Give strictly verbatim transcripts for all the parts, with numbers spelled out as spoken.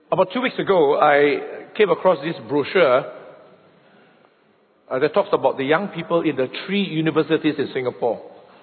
About two weeks ago, I came across this brochure uh, that talks about the young people in the three universities in Singapore.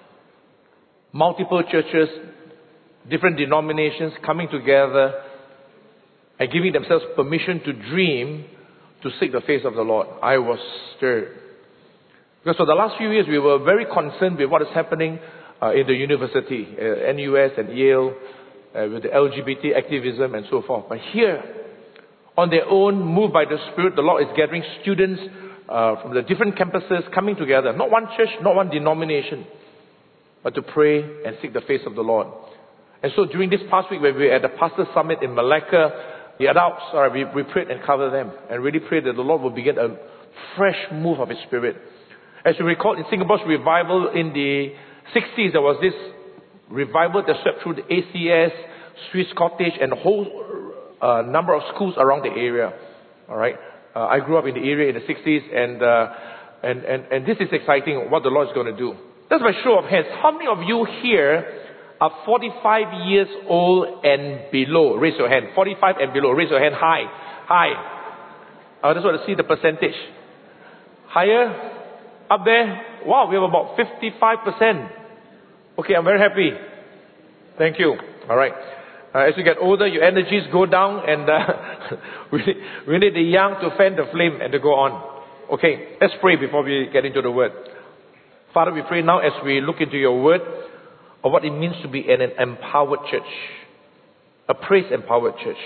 Multiple churches, different denominations coming together and giving themselves permission to dream, to seek the face of the Lord. I was stirred. Because for the last few years, we were very concerned with what is happening uh, in the university, uh, N U S and Yale, uh, with the L G B T activism and so forth. But here, on their own, moved by the Spirit, the Lord is gathering students uh, from the different campuses coming together. Not one church, not one denomination, but to pray and seek the face of the Lord. And so during this past week, when we were at the Pastor Summit in Malacca, the adults, sorry, we, we prayed and covered them and really prayed that the Lord will begin a fresh move of His Spirit. As you recall, in Singapore's revival in the sixties, there was this revival that swept through the A C S, Swiss Cottage, and a whole uh, number of schools around the area. All right, uh, I grew up in the area in the sixties, and, uh, and and and this is exciting. What the Lord is going to do. That's my show of hands. How many of you here are forty-five years old and below? Raise your hand. forty-five and below. Raise your hand high. High. I just want to see the percentage. Higher? Up there? Wow, we have about fifty-five percent. Okay, I'm very happy. Thank you. All right. Uh, as you get older, your energies go down, and uh, we, we need the young to fan the flame and to go on. Okay, let's pray before we get into the Word. Father, we pray now as we look into your Word of what it means to be an empowered church, a praise-empowered church,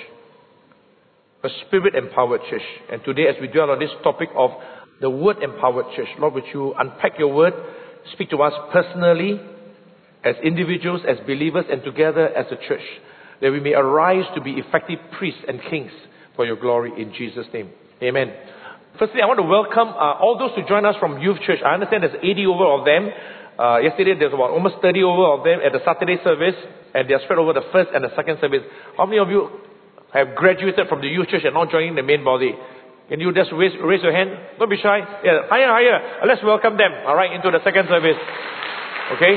a spirit-empowered church. And today, as we dwell on this topic of the word-empowered church, Lord, would you unpack your word, speak to us personally, as individuals, as believers, and together as a church, that we may arise to be effective priests and kings for your glory in Jesus' name. Amen. Firstly, I want to welcome uh, all those who join us from Youth Church. I understand there's eighty over of them. Uh, yesterday, there's about almost thirty over of them at the Saturday service, and they are spread over the first and the second service. How many of you have graduated from the Youth Church and now joining the main body? Can you just raise, raise your hand? Don't be shy. Yeah, higher, higher. Uh, let's welcome them, all right, into the second service. Okay?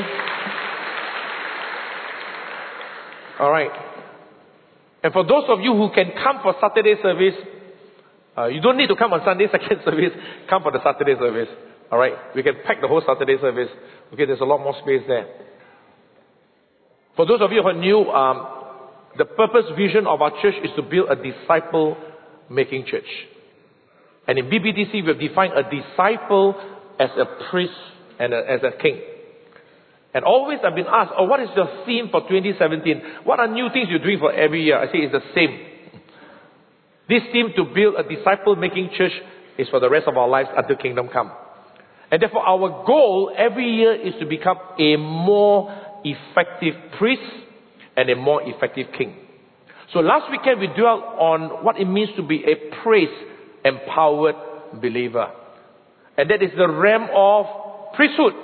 All right. And for those of you who can come for Saturday service, uh, you don't need to come on Sunday second service. Come for the Saturday service. All right? We can pack the whole Saturday service. Okay, there's a lot more space there. For those of you who are new, um, the purpose, vision of our church is to build a disciple-making church. And in B B D C, we have defined a disciple as a priest and a, as a king. And always I've been asked, oh, what is your theme for twenty seventeen? What are new things you're doing for every year? I say it's the same. This theme to build a disciple-making church is for the rest of our lives until kingdom come. And therefore our goal every year is to become a more effective priest and a more effective king. So last weekend we dwelt on what it means to be a praise empowered believer. And that is the realm of priesthood.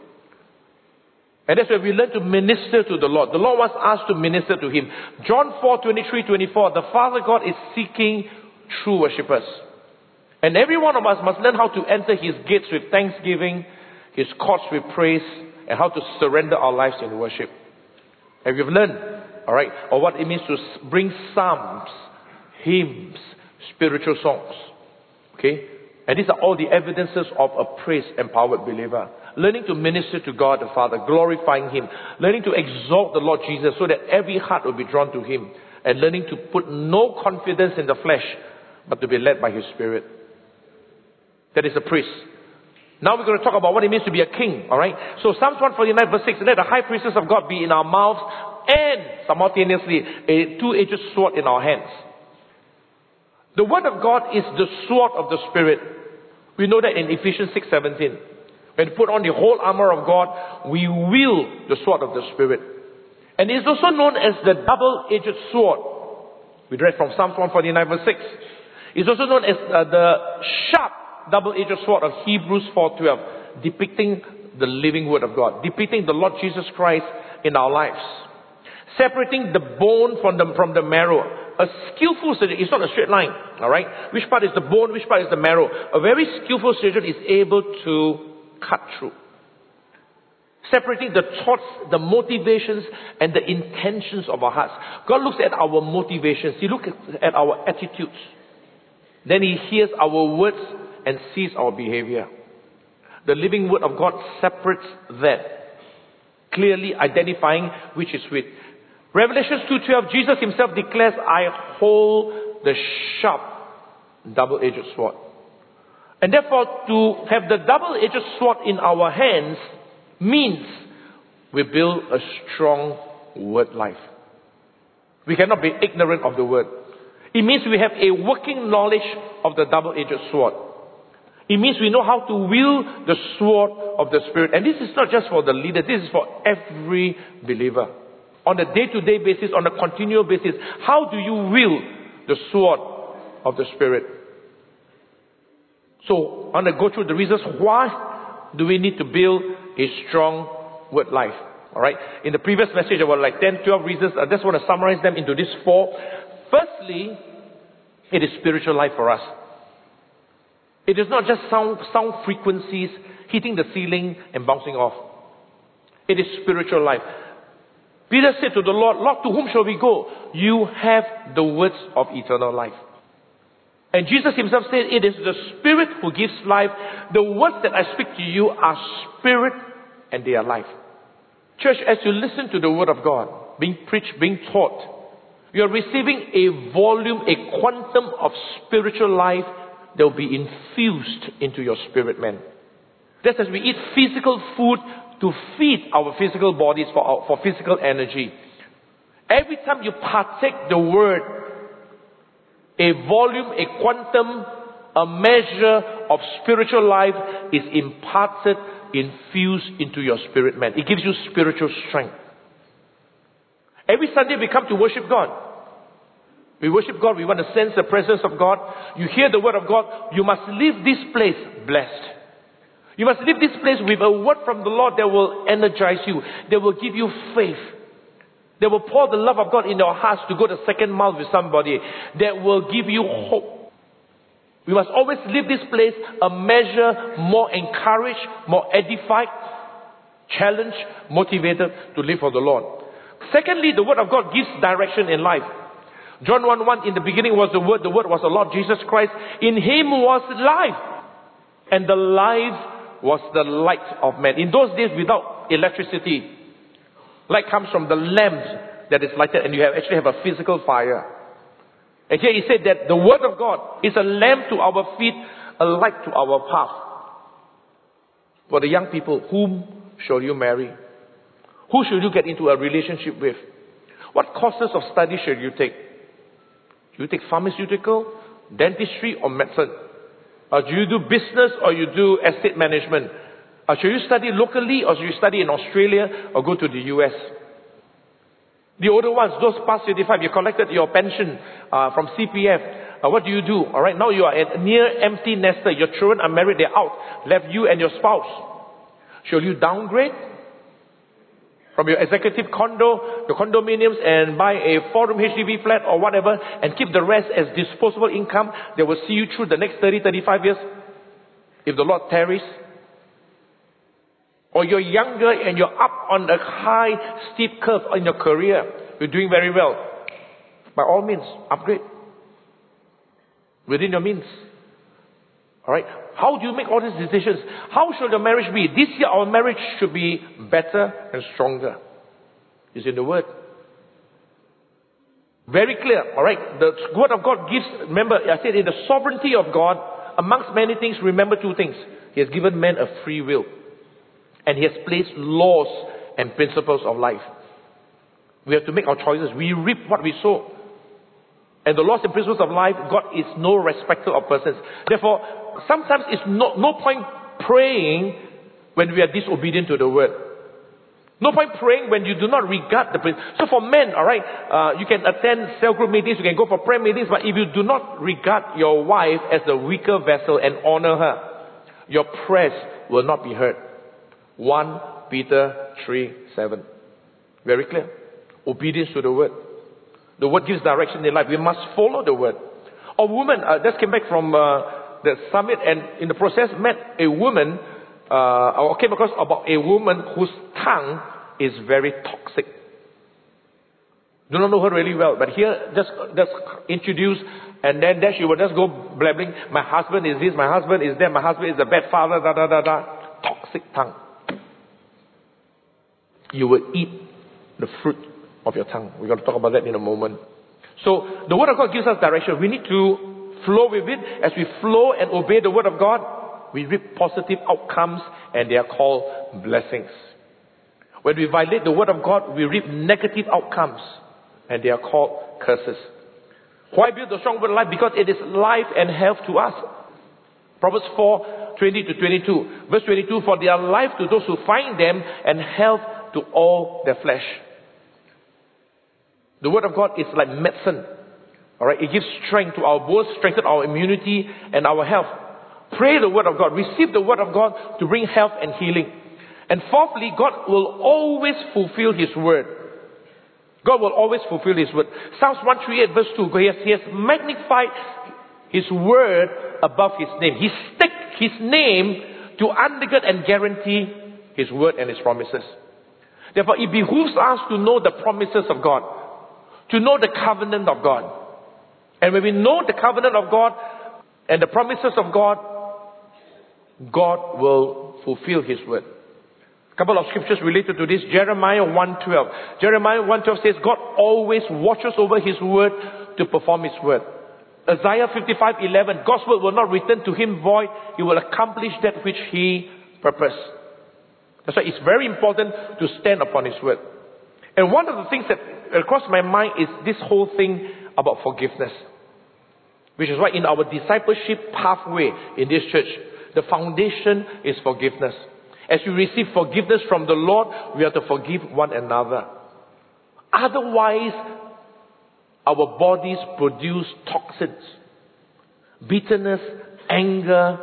And that's where we learn to minister to the Lord. The Lord wants us to minister to Him. John four, twenty-three, twenty-four. The Father God is seeking true worshippers. And every one of us must learn how to enter His gates with thanksgiving, His courts with praise, and how to surrender our lives in worship. And we've learned, alright, or what it means to bring psalms, hymns, spiritual songs. Okay? And these are all the evidences of a praise-empowered believer. Learning to minister to God the Father, glorifying Him. Learning to exalt the Lord Jesus so that every heart will be drawn to Him. And learning to put no confidence in the flesh, but to be led by His Spirit. That is a priest. Now we're going to talk about what it means to be a king. Alright? So Psalms one forty-nine verse six. Let the high priestess of God be in our mouths and simultaneously a two-edged sword in our hands. The word of God is the sword of the Spirit. We know that in Ephesians six seventeen. When we put on the whole armor of God, we wield the sword of the Spirit. And it is also known as the double-edged sword. We read from Psalms one forty-nine verse six. It's also known as uh, the sharp double-edged sword of Hebrews four twelve, depicting the living word of God, depicting the Lord Jesus Christ in our lives. Separating the bone from the, from the marrow. A skillful surgeon, it's not a straight line, alright? Which part is the bone, which part is the marrow? A very skillful surgeon is able to cut through. Separating the thoughts, the motivations, and the intentions of our hearts. God looks at our motivations. He looks at our attitudes. Then He hears our words and sees our behavior. The living Word of God separates that, clearly identifying which is which. Revelation two twelve, Jesus Himself declares, I hold the sharp, double-edged sword. And therefore, to have the double-edged sword in our hands means we build a strong word life. We cannot be ignorant of the Word. It means we have a working knowledge of the double-edged sword. It means we know how to wield the sword of the Spirit. And this is not just for the leader, this is for every believer. On a day-to-day basis, on a continual basis, how do you wield the sword of the Spirit? So, I want to go through the reasons why do we need to build a strong word life. Alright? In the previous message, there were like ten, twelve reasons. I just want to summarize them into these four. Firstly, it is spiritual life for us. It is not just sound, sound frequencies hitting the ceiling and bouncing off. It is spiritual life. Peter said to the Lord, Lord, to whom shall we go? You have the words of eternal life. And Jesus Himself said, it is the Spirit who gives life. The words that I speak to you are spirit and they are life. Church, as you listen to the Word of God, being preached, being taught, you are receiving a volume, a quantum of spiritual life that will be infused into your spirit, man. Just as we eat physical food to feed our physical bodies for, our, for physical energy. Every time you partake the Word, a volume, a quantum, a measure of spiritual life is imparted, infused into your spirit, man. It gives you spiritual strength. Every Sunday we come to worship God. We worship God. We want to sense the presence of God. You hear the word of God. You must leave this place blessed. You must leave this place with a word from the Lord that will energize you. That will give you faith. That will pour the love of God in your hearts to go the second mile with somebody. That will give you hope. We must always leave this place a measure more encouraged, more edified, challenged, motivated to live for the Lord. Secondly, the word of God gives direction in life. John one one, in the beginning was the Word, the Word was the Lord Jesus Christ. In Him was life, and the life was the light of man. In those days, without electricity, light comes from the lamp that is lighted, and you have, actually have a physical fire. And here He said that the Word of God is a lamp to our feet, a light to our path. For the young people, whom shall you marry? Who should you get into a relationship with? What courses of study should you take? Do you take pharmaceutical, dentistry, or medicine? Or do you do business, or you do estate management? Or should you study locally, or should you study in Australia, or go to the U S? The older ones, those past thirty-five, you collected your pension uh, from C P F. Uh, what do you do? All right, now you are a near empty nester. Your children are married, they're out. Left you and your spouse. Shall you downgrade from your executive condo, your condominiums, and buy a four-room H D B flat or whatever, and keep the rest as disposable income that will see you through the next thirty, thirty-five years, if the Lord tarries? Or you're younger and you're up on a high, steep curve in your career, you're doing very well. By all means, upgrade within your means. Alright? How do you make all these decisions? How should your marriage be? This year our marriage should be better and stronger. It's in the Word. Very clear. Alright? The Word of God gives, remember, I said in the sovereignty of God, amongst many things, remember two things. He has given man a free will. And He has placed laws and principles of life. We have to make our choices. We reap what we sow. And the laws and principles of life, God is no respecter of persons. Therefore, sometimes it's no, no point praying when we are disobedient to the Word. No point praying when you do not regard the principles. So for men, alright, uh, you can attend cell group meetings, you can go for prayer meetings, but if you do not regard your wife as the weaker vessel and honor her, your prayers will not be heard. First Peter three seven. Very clear. Obedience to the Word. The Word gives direction in life. We must follow the Word. A woman uh, just came back from uh, the summit, and in the process met a woman uh, I came across about a woman whose tongue is very toxic. Do not know her really well, but here just just introduce, and then there she will just go blabbering. My husband is this, my husband is that, my husband is a bad father, da da da da. Toxic tongue. You will eat the fruit of your tongue. We're going to talk about that in a moment. So the Word of God gives us direction. We need to flow with it. As we flow and obey the Word of God, we reap positive outcomes, and they are called blessings. When we violate the Word of God, we reap negative outcomes, and they are called curses. Why build a strong word of life? Because it is life and health to us. Proverbs four, twenty to twenty-two. Verse twenty-two, for they are life to those who find them, and health to all their flesh. The Word of God is like medicine. Alright, it gives strength to our bones, strengthens our immunity and our health. Pray the Word of God. Receive the Word of God to bring health and healing. And fourthly, God will always fulfill His Word. God will always fulfill His Word. Psalms one thirty-eight verse two, He has, he has magnified His Word above His name. He staked His name to undergird and guarantee His Word and His promises. Therefore, it behooves us to know the promises of God, to know the covenant of God. And when we know the covenant of God and the promises of God, God will fulfill His Word. A couple of scriptures related to this. Jeremiah one twelve. Jeremiah one twelve says, God always watches over His Word to perform His Word. Isaiah fifty-five eleven. God's Word will not return to Him void. He will accomplish that which He purposed. That's why it's very important to stand upon His Word. And one of the things that across my mind is this whole thing about forgiveness. Which is why in our discipleship pathway in this church, the foundation is forgiveness. As we receive forgiveness from the Lord, we have to forgive one another. Otherwise, our bodies produce toxins. Bitterness, anger,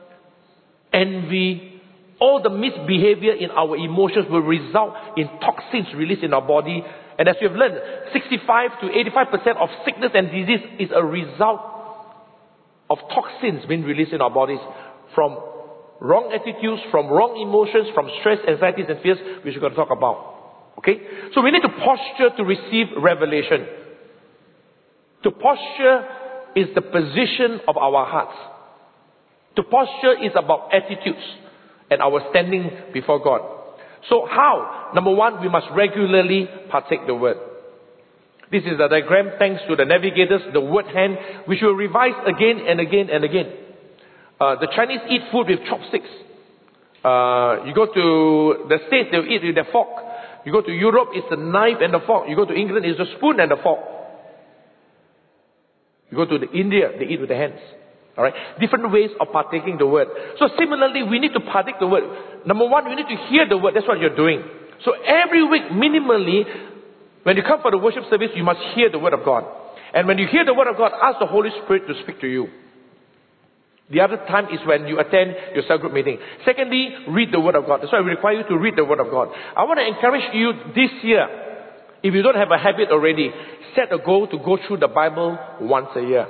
envy, all the misbehavior in our emotions will result in toxins released in our body. And as we have learned, sixty-five to eighty-five percent of sickness and disease is a result of toxins being released in our bodies from wrong attitudes, from wrong emotions, from stress, anxieties and fears, which we're going to talk about. Okay? So we need to posture to receive revelation. To posture is the position of our hearts. To posture is about attitudes and our standing before God. So how? Number one, we must regularly partake the Word. This is the diagram thanks to the navigators, the word hand, which will revise again and again and again. Uh, the Chinese eat food with chopsticks. Uh, you go to the States, they'll eat with their fork. You go to Europe, it's the knife and the fork. You go to England, it's the spoon and the fork. You go to the India, they eat with their hands. Alright? Different ways of partaking the Word. So similarly, we need to partake the Word. Number one, we need to hear the Word. That's what you're doing. So every week, minimally, when you come for the worship service, you must hear the Word of God. And when you hear the Word of God, ask the Holy Spirit to speak to you. The other time is when you attend your cell group meeting. Secondly, read the Word of God. That's why we require you to read the Word of God. I want to encourage you this year, if you don't have a habit already, set a goal to go through the Bible once a year.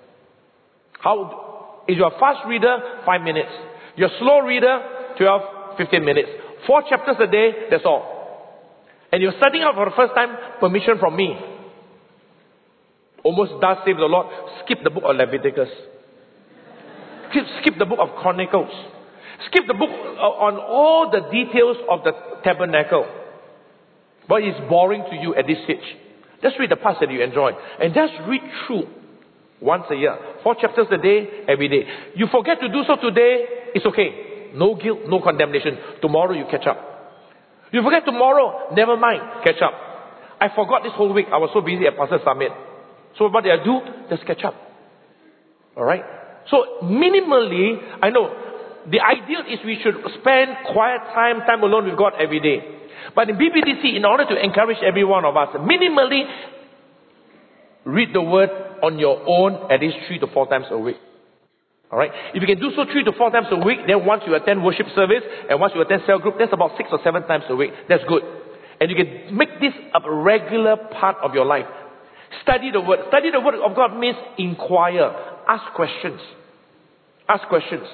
How is your fast reader? Five minutes. Your slow reader? twelve, fifteen minutes. Four chapters a day, that's all. And you're studying out for the first time, permission from me. Almost does save the Lord. Skip the book of Leviticus. Skip, skip the book of Chronicles. Skip the book on all the details of the tabernacle. But it's boring to you at this stage. Just read the parts that you enjoy. And just read through once a year. Four chapters a day, every day. You forget to do so today, it's okay. No guilt, no condemnation. Tomorrow you catch up. You forget tomorrow, never mind, catch up. I forgot this whole week. I was so busy at Pastor Summit. So what did I do? Just catch up. Alright? So minimally, I know, the ideal is we should spend quiet time, time alone with God every day. But in B B D C, in order to encourage every one of us, minimally, read the Word on your own at least three to four times a week. Alright? If you can do so three to four times a week, then once you attend worship service, and once you attend cell group, that's about six or seven times a week. That's good. And you can make this a regular part of your life. Study the Word. Study the Word of God means inquire. Ask questions. Ask questions.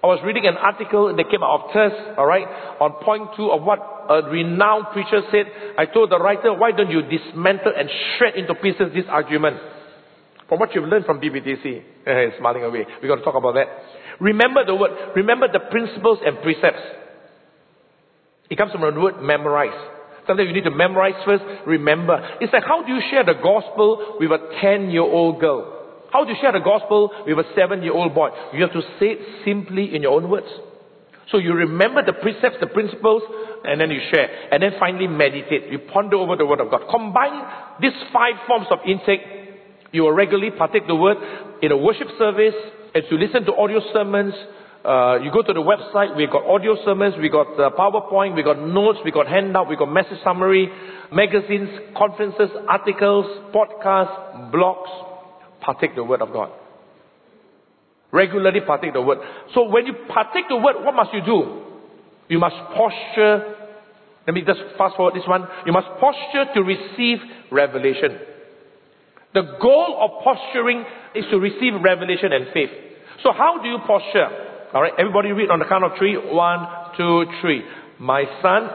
I was reading an article that came out of Thirst, alright, on point two of what a renowned preacher said. I told the writer, why don't you dismantle and shred into pieces this argument? From what you've learned from B B T C. Smiling away. We're going to talk about that. Remember the word. Remember the principles and precepts. It comes from the word memorize. Sometimes you need to memorize first, remember. It's like, how do you share the gospel with a ten-year-old girl? How do you share the gospel with a seven-year-old boy? You have to say it simply in your own words. So you remember the precepts, the principles, and then you share. And then finally meditate. You ponder over the word of God. Combine these five forms of intake. You will regularly partake the word in a worship service, as you listen to audio sermons. Uh, you go to the website, we got audio sermons, we got uh, PowerPoint, we got notes, we got handout, we got message summary, magazines, conferences, articles, podcasts, blogs. Partake the word of God. Regularly partake the word. So when you partake the word, what must you do? You must posture. Let me just fast forward this one. You must posture to receive revelation. The goal of posturing is to receive revelation and faith. So how do you posture? Alright, everybody read on the count of three. One, two, three. My son.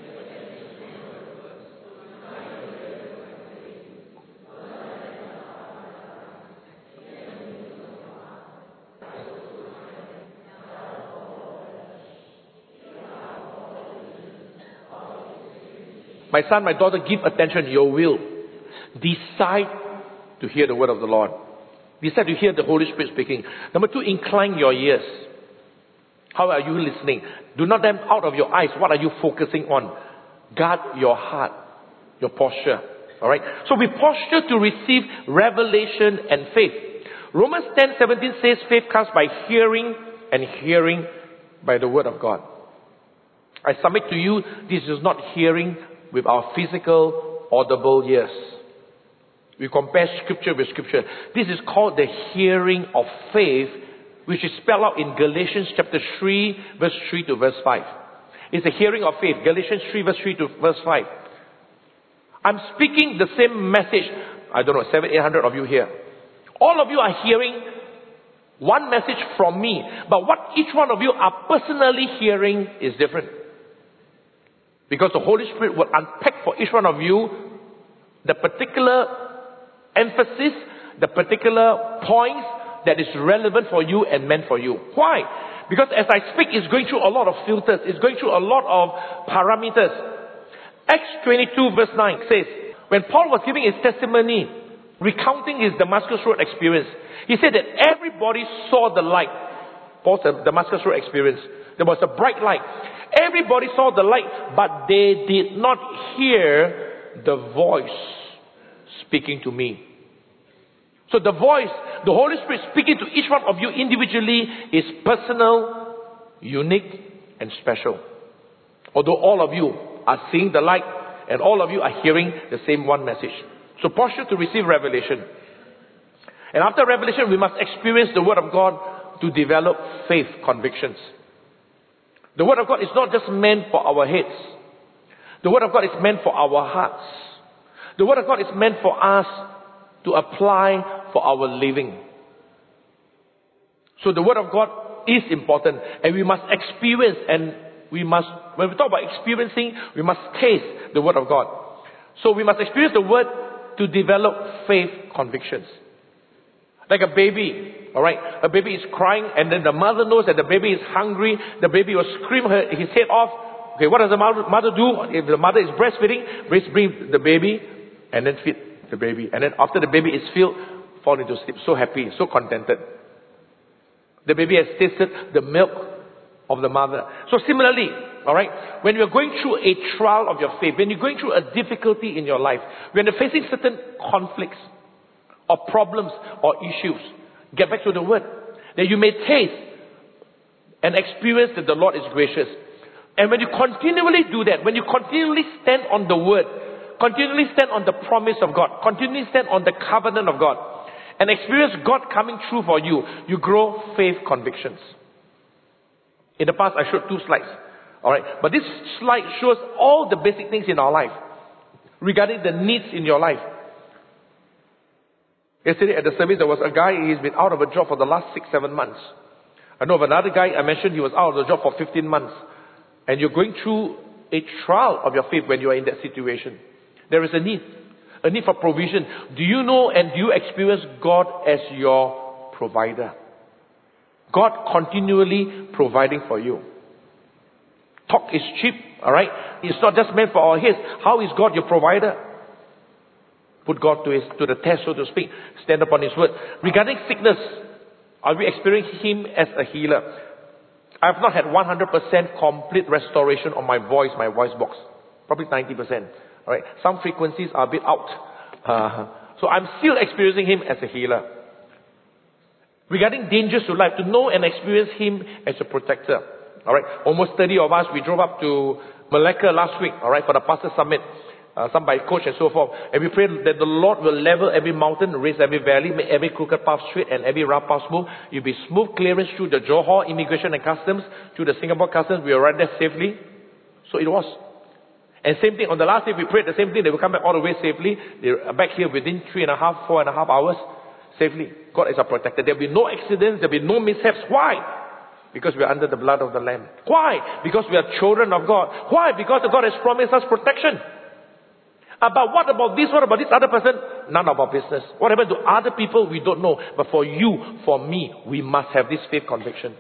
My son, my daughter, give attention to your will. Decide to hear the word of the Lord. Decide to hear the Holy Spirit speaking. Number two, incline your ears. How are you listening? Do not them out of your eyes. What are you focusing on? Guard your heart, your posture. Alright? So we posture to receive revelation and faith. Romans ten seventeen says faith comes by hearing, and hearing by the word of God. I submit to you, this is not hearing with our physical, audible ears. We compare scripture with scripture. This is called the hearing of faith, which is spelled out in Galatians chapter three, verse three to verse five. It's the hearing of faith. Galatians three, verse three to verse five. I'm speaking the same message. I don't know, seven, eight hundred of you here. All of you are hearing one message from me. But what each one of you are personally hearing is different. Because the Holy Spirit will unpack for each one of you the particular emphasis, the particular points that is relevant for you and meant for you. Why? Because as I speak, it's going through a lot of filters. It's going through a lot of parameters. Acts twenty-two verse nine says, when Paul was giving his testimony, recounting his Damascus Road experience, he said that everybody saw the light. Paul's Damascus Road experience. There was a bright light. Everybody saw the light, but they did not hear the voice speaking to me. So the voice, the Holy Spirit speaking to each one of you individually is personal, unique, and special. Although all of you are seeing the light and all of you are hearing the same one message. So posture to receive revelation. And after revelation, we must experience the Word of God to develop faith convictions. The Word of God is not just meant for our heads. The Word of God is meant for our hearts. The Word of God is meant for us to apply for our living. So the Word of God is important, and we must experience, and we must, when we talk about experiencing, we must taste the Word of God. So we must experience the Word to develop faith convictions. Like a baby, alright? A baby is crying, and then the mother knows that the baby is hungry. The baby will scream her, his head off. Okay, what does the mother, mother do? If the mother is breastfeeding, breastfeed the baby, and then feed the baby. And then after the baby is filled, fall into sleep. So happy, so contented. The baby has tasted the milk of the mother. So similarly, alright, when you're going through a trial of your faith, when you're going through a difficulty in your life, when you're facing certain conflicts, or problems, or issues, get back to the Word. That you may taste and experience that the Lord is gracious. And when you continually do that, when you continually stand on the Word, continually stand on the promise of God, continually stand on the covenant of God, and experience God coming true for you, you grow faith convictions. In the past, I showed two slides. Alright, but this slide shows all the basic things in our life, regarding the needs in your life. Yesterday at the service, there was a guy, he's been out of a job for the last six, seven months. I know of another guy I mentioned, he was out of the job for fifteen months. And you're going through a trial of your faith when you are in that situation. There is a need. A need for provision. Do you know and do you experience God as your provider? God continually providing for you. Talk is cheap, alright? It's not just meant for our heads. How is God your provider? Put God to his to the test, so to speak. Stand upon his word. Regarding sickness, are we experiencing him as a healer? I have not had one hundred percent complete restoration on my voice, my voice box. Probably ninety percent. Alright. Some frequencies are a bit out. Uh, so I'm still experiencing him as a healer. Regarding dangers to life, to know and experience him as a protector. Alright. Almost thirty of us, we drove up to Malacca last week, alright, for the Pastor Summit. Uh, some by coach and so forth. And we pray that the Lord will level every mountain, raise every valley, make every crooked path straight and every rough path smooth. You'll be smooth clearance through the Johor Immigration and Customs, through the Singapore Customs. We arrived there safely. So it was. And same thing, on the last day we prayed the same thing. They will come back all the way safely. They're back here within three and a half, four and a half hours. Safely. God is our protector. There'll be no accidents. There'll be no mishaps. Why? Because we are under the blood of the Lamb. Why? Because we are children of God. Why? Because God has promised us protection. But what about this? What about this other person? None of our business. What happened to other people? We don't know. But for you, for me, we must have this faith conviction.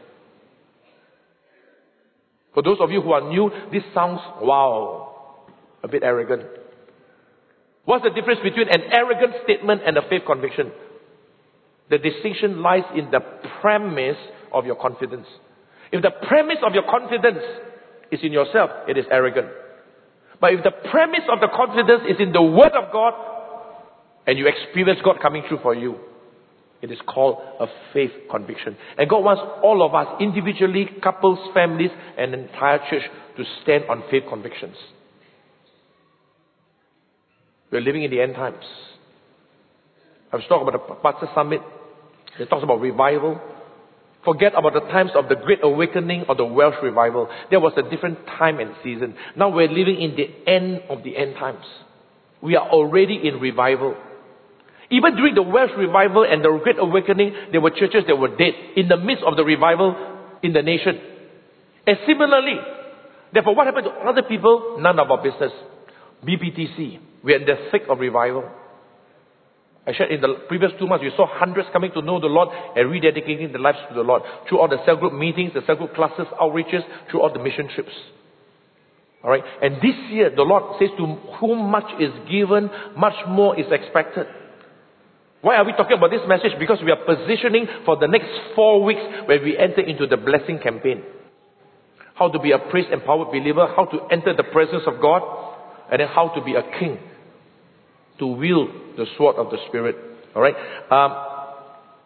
For those of you who are new, this sounds, wow, a bit arrogant. What's the difference between an arrogant statement and a faith conviction? The distinction lies in the premise of your confidence. If the premise of your confidence is in yourself, it is arrogant. But if the premise of the confidence is in the Word of God, and you experience God coming through for you, it is called a faith conviction. And God wants all of us, individually, couples, families, and the entire church, to stand on faith convictions. We're living in the end times. I was talking about the Pastor Summit. It talks about revival. Forget about the times of the Great Awakening or the Welsh Revival. There was a different time and season. Now we're living in the end of the end times. We are already in revival. Even during the Welsh Revival and the Great Awakening, there were churches that were dead in the midst of the revival in the nation. And similarly, therefore, what happened to other people? None of our business. B P T C, we are in the thick of revival. I shared in the previous two months, we saw hundreds coming to know the Lord and rededicating their lives to the Lord. Through all the cell group meetings, the cell group classes, outreaches, through all the mission trips. Alright? And this year, the Lord says, to whom much is given, much more is expected. Why are we talking about this message? Because we are positioning for the next four weeks when we enter into the blessing campaign. How to be a praise empowered believer, how to enter the presence of God, and then how to be a king. To wield the sword of the Spirit. Alright? Um,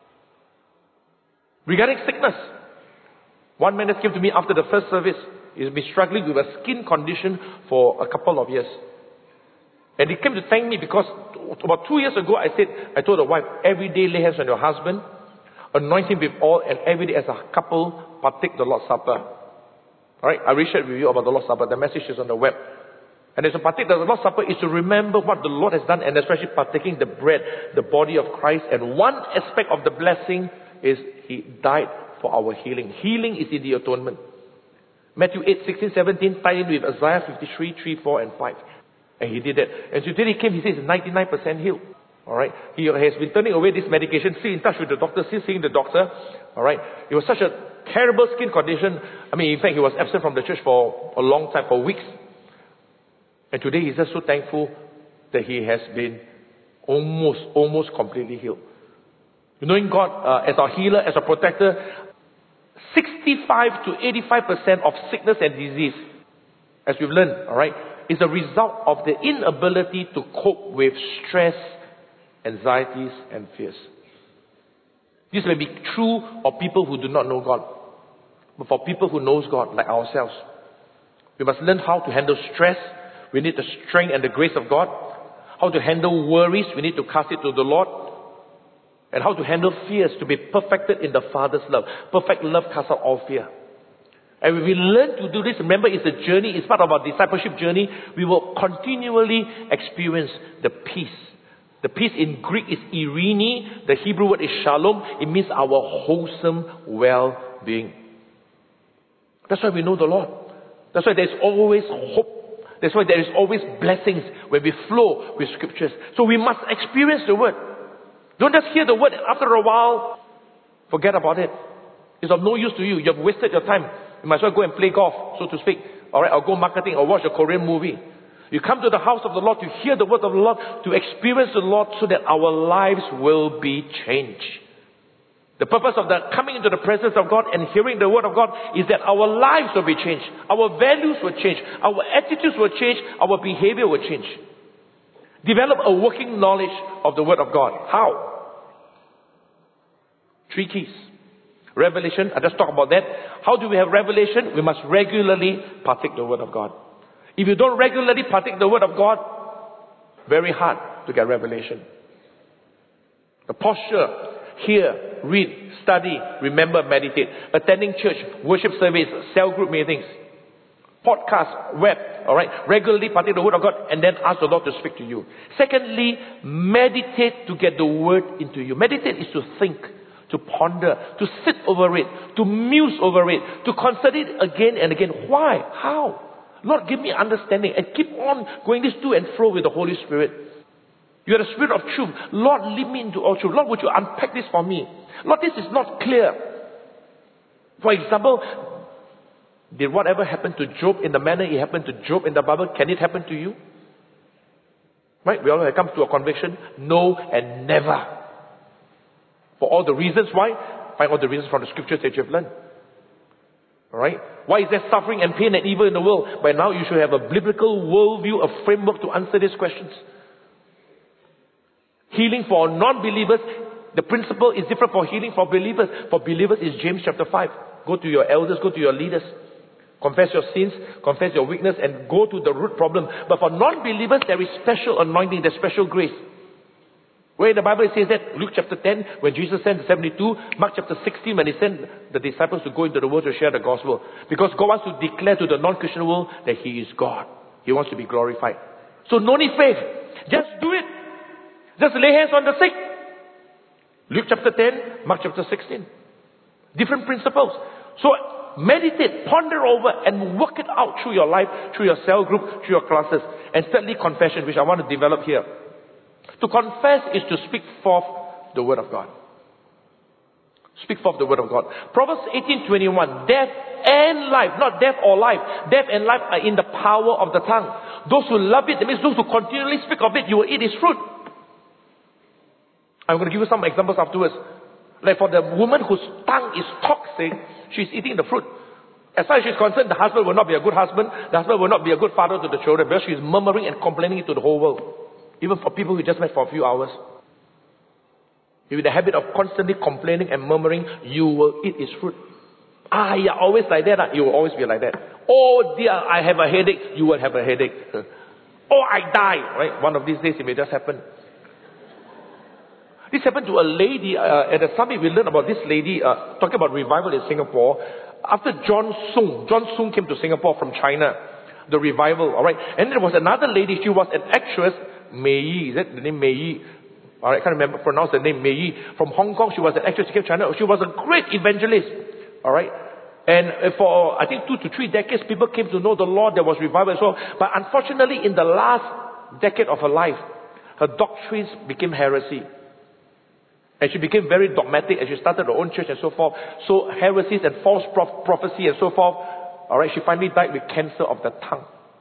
regarding sickness, one man that came to me after the first service, he's been struggling with a skin condition for a couple of years. And he came to thank me because about two years ago I said, I told the wife, every day lay hands on your husband, anoint him with oil, and every day as a couple partake the Lord's Supper. Alright? I will share with you about the Lord's Supper. The message is on the web. And as a partake, the Lord's Supper is to remember what the Lord has done, and especially partaking the bread, the body of Christ. And one aspect of the blessing is He died for our healing. Healing is in the atonement. Matthew eight, sixteen, seventeen, tied in with Isaiah fifty-three, three, four, and five. And He did that. And today He came, He says ninety-nine percent healed. Alright. He has been turning away this medication, still in touch with the doctor, still seeing the doctor. Alright. It was such a terrible skin condition. I mean, in fact, he was absent from the church for a long time, for weeks. And today he's just so thankful that he has been almost, almost completely healed. Knowing God uh, as our healer, as our protector, sixty-five to eighty-five percent of sickness and disease, as we've learned, alright, is a result of the inability to cope with stress, anxieties, and fears. This may be true of people who do not know God. But for people who knows God, like ourselves, we must learn how to handle stress. We need the strength and the grace of God. How to handle worries. We need to cast it to the Lord. And how to handle fears to be perfected in the Father's love. Perfect love casts out all fear. And when we learn to do this, remember it's a journey, it's part of our discipleship journey, we will continually experience the peace, The peace in Greek is eirene. The Hebrew word is shalom. It means our wholesome well-being. That's why we know the Lord. That's why there's always hope. That's why there is always blessings when we flow with scriptures. So we must experience the word. Don't just hear the word and after a while, forget about it. It's of no use to you. You have wasted your time. You might as well go and play golf, so to speak. Alright, or go marketing or watch a Korean movie. You come to the house of the Lord to hear the word of the Lord, to experience the Lord so that our lives will be changed. The purpose of the coming into the presence of God and hearing the word of God is that our lives will be changed. Our values will change. Our attitudes will change. Our behavior will change. Develop a working knowledge of the word of God. How? Three keys. Revelation, I just talked about that. How do we have revelation? We must regularly partake the word of God. If you don't regularly partake the word of God, very hard to get revelation. The posture, hear, read, study, remember, meditate. Attending church, worship service, cell group meetings, podcast, web, alright. Regularly partake the word of God and then ask the Lord to speak to you. Secondly, meditate to get the word into you. Meditate is to think, to ponder, to sit over it, to muse over it, to consider it again and again. Why? How? Lord, give me understanding and keep on going this to and fro with the Holy Spirit. You are the Spirit of truth. Lord, lead me into all truth. Lord, would you unpack this for me? Lord, this is not clear. For example, did whatever happen to Job in the manner it happened to Job in the Bible, can it happen to you? Right? We all have come to a conviction. No and never. For all the reasons why, find all the reasons from the scriptures that you have learned. Alright? Why is there suffering and pain and evil in the world? By now you should have a biblical worldview, a framework to answer these questions. Healing for non-believers, the principle is different for healing for believers. For believers is James chapter five. Go to your elders, go to your leaders. Confess your sins, confess your weakness and go to the root problem. But for non-believers there is special anointing, there's special grace. Where in the Bible it says that? Luke chapter ten, when Jesus sent the seventy-two. Mark chapter sixteen, when he sent the disciples to go into the world to share the gospel. Because God wants to declare to the non-Christian world that He is God. He wants to be glorified. So no need faith. Just do it. Just lay hands on the sick. Luke chapter ten, Mark chapter sixteen. Different principles. So meditate, ponder over and work it out through your life, through your cell group, through your classes. And thirdly, confession, which I want to develop here. To confess is to speak forth the word of God. Speak forth the word of God. Proverbs eighteen twenty-one. Death and life, not death or life. Death and life are in the power of the tongue. Those who love it, that means those who continually speak of it, you will eat its fruit. I'm going to give you some examples afterwards. Like for the woman whose tongue is toxic, she's eating the fruit. As far as she's concerned, the husband will not be a good husband. The husband will not be a good father to the children because she's murmuring and complaining to the whole world. Even for people who just met for a few hours. If you're in the habit of constantly complaining and murmuring, you will eat its fruit. Ah, you're always like that. You will always be like that. Oh dear, I have a headache. You will have a headache. Oh, I die. Right? One of these days it may just happen. This happened to a lady uh, at the summit. We learned about this lady uh, talking about revival in Singapore. After John Sung, John Sung came to Singapore from China. The revival, all right. And there was another lady. She was an actress. Mei Yi, is that the name Mei Yi? Alright, I can't remember, pronounce the name Mei Yi. From Hong Kong, she was an actress, she came to China. She was a great evangelist. Alright. And for, I think, two to three decades, people came to know the Lord. There was revival as well. But unfortunately, in the last decade of her life, her doctrines became heresy. And she became very dogmatic and she started her own church and so forth. So heresies and false prof- prophecy and so forth. Alright, she finally died with cancer of the tongue.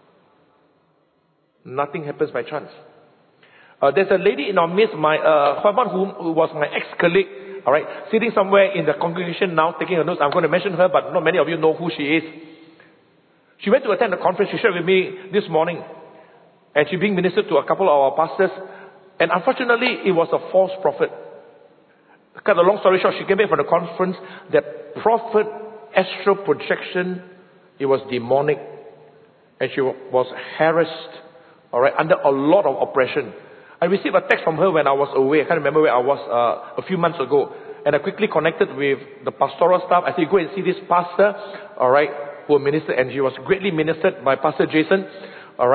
Nothing happens by chance. Uh, there's a lady in our midst, my, uh, someone who, who was my ex-colleague, alright, sitting somewhere in the congregation now, taking a note. I'm going to mention her, but not many of you know who she is. She went to attend the conference. She shared with me this morning. And she being ministered to a couple of our pastors. And unfortunately, it was a false prophet. Cut a long story short, she came back from the conference. That prophet, astral projection, it was demonic. And she was harassed, alright, under a lot of oppression. I received a text from her when I was away. I can't remember where I was uh, a few months ago. And I quickly connected with the pastoral staff. I said, go and see this pastor, alright, who ministered. And she was greatly ministered by Pastor Jason, alright.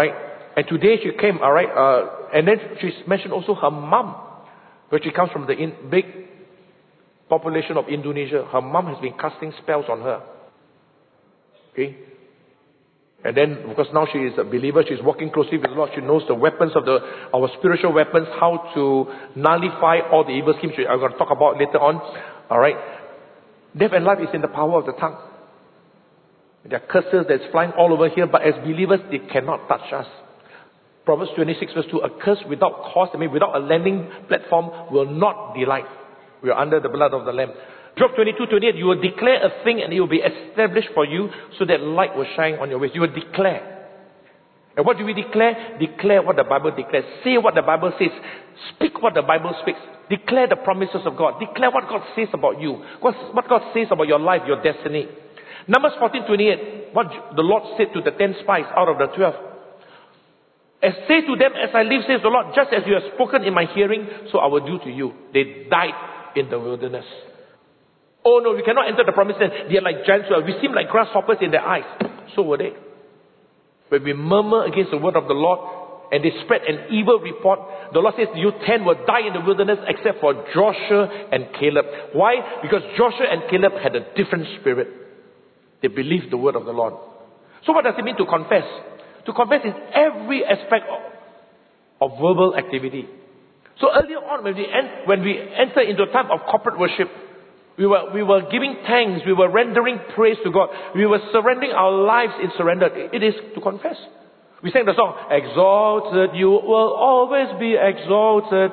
And today she came, all right, uh, and then she mentioned also her mom, where she comes from the in, big population of Indonesia. Her mom has been casting spells on her. Okay? And then, because now she is a believer, she's walking closely with the Lord. She knows the weapons of the, our spiritual weapons, how to nullify all the evil schemes, which I'm going to talk about later on. All right? Death and life is in the power of the tongue. There are curses that's flying all over here, but as believers, they cannot touch us. Proverbs twenty-six verse two, a curse without cause, I mean without a landing platform, will not delight. We are under the blood of the Lamb. Job twenty-two twenty-eight, you will declare a thing and it will be established for you so that light will shine on your ways. You will declare. And what do we declare? Declare what the Bible declares. Say what the Bible says. Speak what the Bible speaks. Declare the promises of God. Declare what God says about you. What God says about your life, your destiny. Numbers fourteen twenty-eight, what the Lord said to the ten spies out of the twelve. And say to them, as I live, says the Lord, just as you have spoken in my hearing, so I will do to you. They died in the wilderness. Oh no, we cannot enter the promised land. They are like giants. We seem like grasshoppers in their eyes. So were they. When we murmur against the word of the Lord, and they spread an evil report, the Lord says, you ten will die in the wilderness except for Joshua and Caleb. Why? Because Joshua and Caleb had a different spirit. They believed the word of the Lord. So what does it mean to confess? To confess is every aspect of, of verbal activity. So earlier on, when we, en- when we enter into a time of corporate worship, we were, we were giving thanks, we were rendering praise to God, we were surrendering our lives in surrender. It is to confess. We sang the song, exalted, you will always be exalted.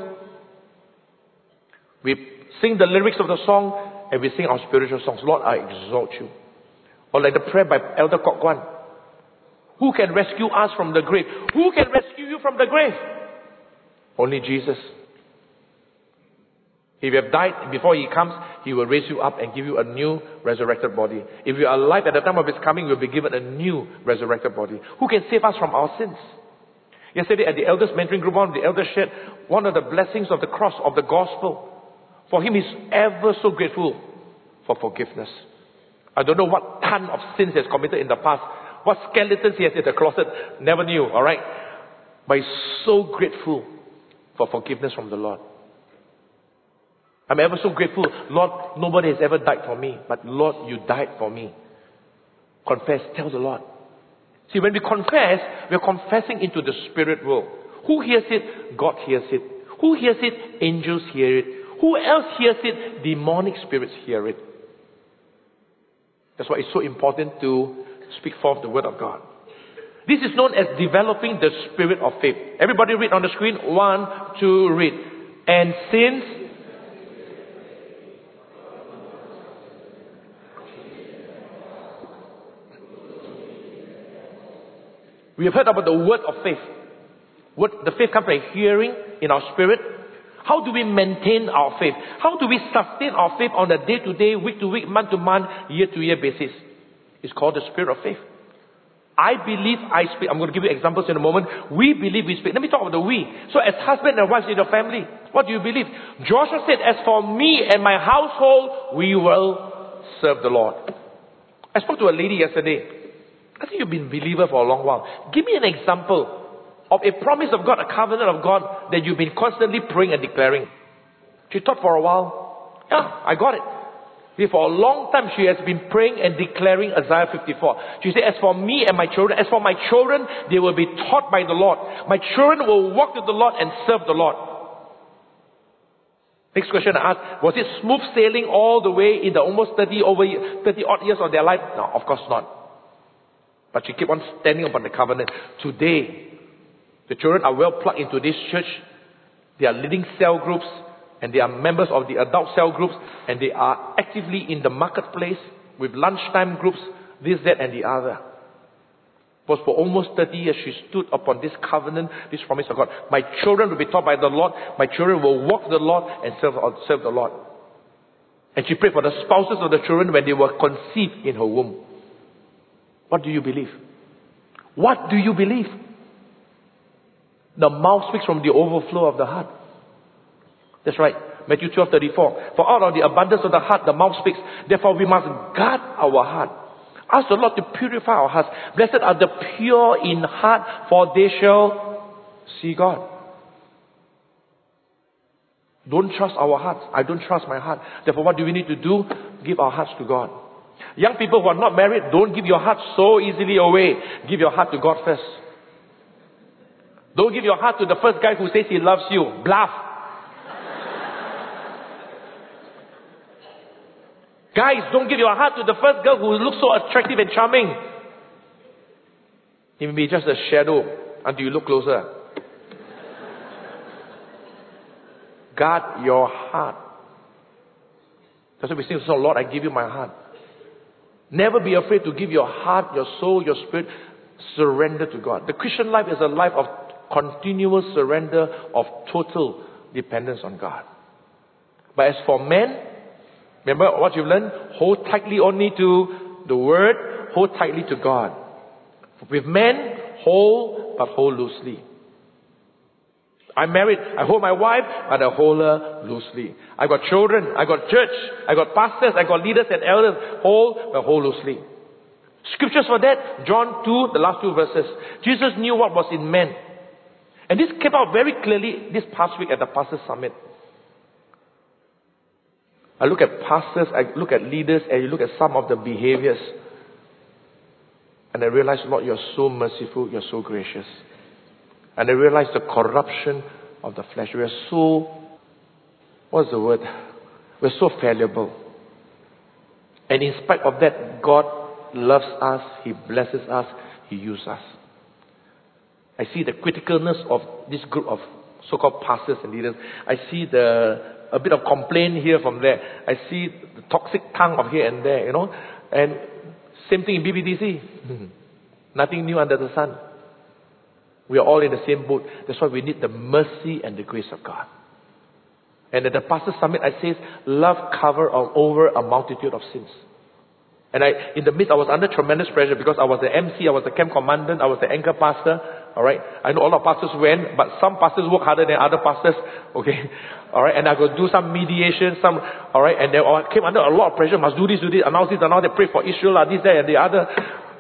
We sing the lyrics of the song and we sing our spiritual songs. Lord, I exalt you. Or like the prayer by Elder Kok Guan. Who can rescue us from the grave? Who can rescue you from the grave? Only Jesus. If you have died before He comes, He will raise you up and give you a new resurrected body. If you are alive at the time of His coming, you will be given a new resurrected body. Who can save us from our sins? Yesterday at the elders mentoring group, one of the elders shared one of the blessings of the cross, of the gospel. For him, he's ever so grateful for forgiveness. I don't know what ton of sins he has committed in the past. What skeletons he has in the closet. Never knew, alright? But he's so grateful for forgiveness from the Lord. I'm ever so grateful. Lord, nobody has ever died for me. But Lord, you died for me. Confess. Tell the Lord. See, when we confess, we're confessing into the spirit world. Who hears it? God hears it. Who hears it? Angels hear it. Who else hears it? Demonic spirits hear it. That's why it's so important to speak forth the word of God. This is known as developing the spirit of faith. Everybody read on the screen. One, two, read. And since we have heard about the word of faith. Word, the faith comes by hearing in our spirit. How do we maintain our faith? How do we sustain our faith on a day-to-day, week-to-week, month-to-month, year-to-year basis? It's called the spirit of faith. I believe I speak. I'm going to give you examples in a moment. We believe we speak. Let me talk about the we. So as husband and wife in your family, what do you believe? Joshua said, as for me and my household, we will serve the Lord. I spoke to a lady yesterday. I think you've been a believer for a long while. Give me an example of a promise of God, a covenant of God that you've been constantly praying and declaring. She thought for a while. Yeah, I got it. For a long time she has been praying and declaring Isaiah fifty-four. She said, as for me and my children, as for my children, they will be taught by the Lord. My children will walk with the Lord and serve the Lord. Next question I asked, was it smooth sailing all the way in the almost thirty over thirty odd years of their life? No, of course not. But she kept on standing upon the covenant. Today, the children are well plugged into this church. They are leading cell groups and they are members of the adult cell groups and they are actively in the marketplace with lunchtime groups, this, that and the other. Because for almost thirty years she stood upon this covenant, this promise of God. My children will be taught by the Lord. My children will walk with the Lord and serve, serve the Lord. And she prayed for the spouses of the children when they were conceived in her womb. What do you believe? What do you believe? The mouth speaks from the overflow of the heart. That's right. Matthew twelve thirty-four. For out of the abundance of the heart, the mouth speaks. Therefore, we must guard our heart. Ask the Lord to purify our hearts. Blessed are the pure in heart, for they shall see God. Don't trust our hearts. I don't trust my heart. Therefore, what do we need to do? Give our hearts to God. Young people who are not married, don't give your heart so easily away. Give your heart to God first. Don't give your heart to the first guy who says he loves you. Bluff. Guys, don't give your heart to the first girl who looks so attractive and charming. It may be just a shadow until you look closer. Guard your heart. That's why we sing, so Lord, I give you my heart. Never be afraid to give your heart, your soul, your spirit, surrender to God. The Christian life is a life of continuous surrender, of total dependence on God. But as for men, remember what you've learned? Hold tightly only to the Word, hold tightly to God. With men, hold, but hold loosely. I'm married, I hold my wife, but I hold her loosely. I got children, I got church, I got pastors, I got leaders and elders. Hold, but hold loosely. Scriptures for that, John two, the last two verses. Jesus knew what was in men. And this came out very clearly this past week at the Pastors' Summit. I look at pastors, I look at leaders, and you look at some of the behaviors. And I realize, Lord, you're so merciful, you're so gracious. And I realize the corruption of the flesh. We are so, what's the word? We're so fallible. And in spite of that, God loves us, He blesses us, He uses us. I see the criticalness of this group of so-called pastors and leaders. I see the a bit of complaint here from there. I see the toxic tongue of here and there, you know. And same thing in B B D C. Nothing new under the sun. We are all in the same boat. That's why we need the mercy and the grace of God. And at the Pastor Summit, I says, love cover over a multitude of sins. And I, in the midst, I was under tremendous pressure because I was the M C, I was the camp commandant, I was the anchor pastor. All right, I know a lot of pastors went, but some pastors work harder than other pastors. Okay, all right, and I could do some mediation, some, all right, and they came under a lot of pressure. Must do this, do this, announce this, announce that, pray for Israel, this, that, and the other.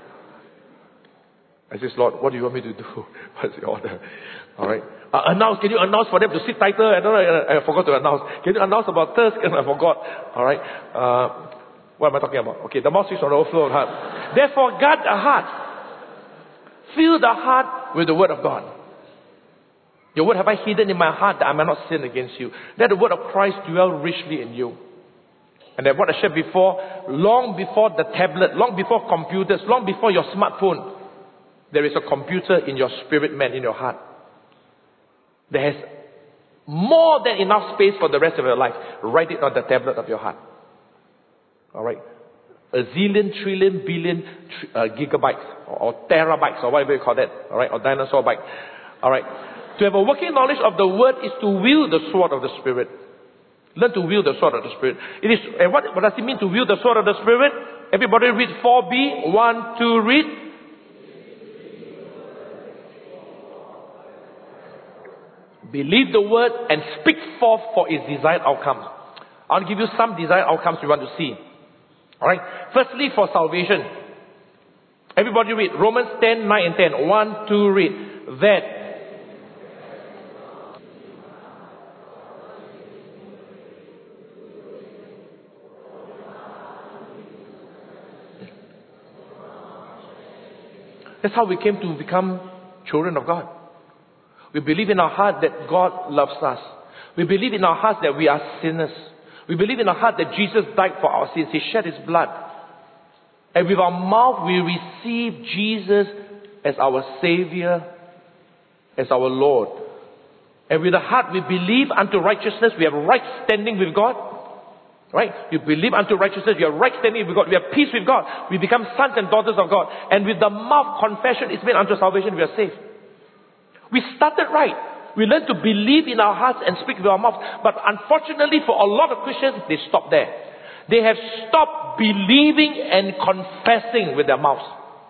I says, Lord, what do you want me to do? What's the order? All right. Uh, announce, can you announce for them to sit tighter? I don't know, I, I forgot to announce. Can you announce about thirst? I forgot. All right. Uh, what am I talking about? Okay, the mouth speaks from the overflow of the heart. Therefore, guard the heart. Fill the heart with the word of God. Your word have I hidden in my heart that I might not sin against you. Let the word of Christ dwell richly in you. And then what I shared before, long before the tablet, long before computers, long before your smartphone, there is a computer in your spirit, man, in your heart. There has more than enough space for the rest of your life. Write it on the tablet of your heart. Alright? A zillion, trillion, billion uh, gigabytes or, or terabytes or whatever you call that. Alright? Or dinosaur byte. Alright? To have a working knowledge of the word is to wield the sword of the Spirit. Learn to wield the sword of the Spirit. It is, and what, what does it mean to wield the sword of the Spirit? Everybody read four B. One, two, read. Believe the word and speak forth for its desired outcomes. I'll give you some desired outcomes we want to see. Alright. Firstly, for salvation. Everybody read Romans ten, nine and ten. One, two, read. That That's how we came to become children of God. We believe in our heart that God loves us. We believe in our hearts that we are sinners. We believe in our heart that Jesus died for our sins. He shed His blood. And with our mouth we receive Jesus as our Savior, as our Lord. And with the heart we believe unto righteousness. We have right standing with God. Right? You believe unto righteousness. You have right standing with God. We have peace with God. We become sons and daughters of God. And with the mouth confession is made unto salvation. We are saved. We started right. We learned to believe in our hearts and speak with our mouths. But unfortunately for a lot of Christians, they stopped there. They have stopped believing and confessing with their mouths.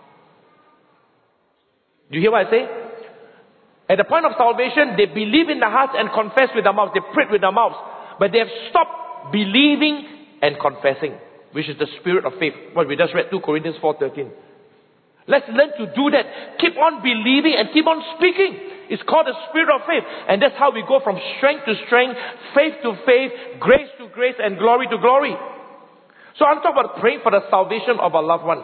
Do you hear what I say? At the point of salvation, they believe in their hearts and confess with their mouths. They pray with their mouths. But they have stopped believing and confessing which is the spirit of faith. What we just read, two Corinthians four thirteen. Let's learn to do that. Keep on believing and keep on speaking. It's called the spirit of faith. And that's how we go from strength to strength, faith to faith, grace to grace, and glory to glory. So I'm talking about praying for the salvation of our loved ones.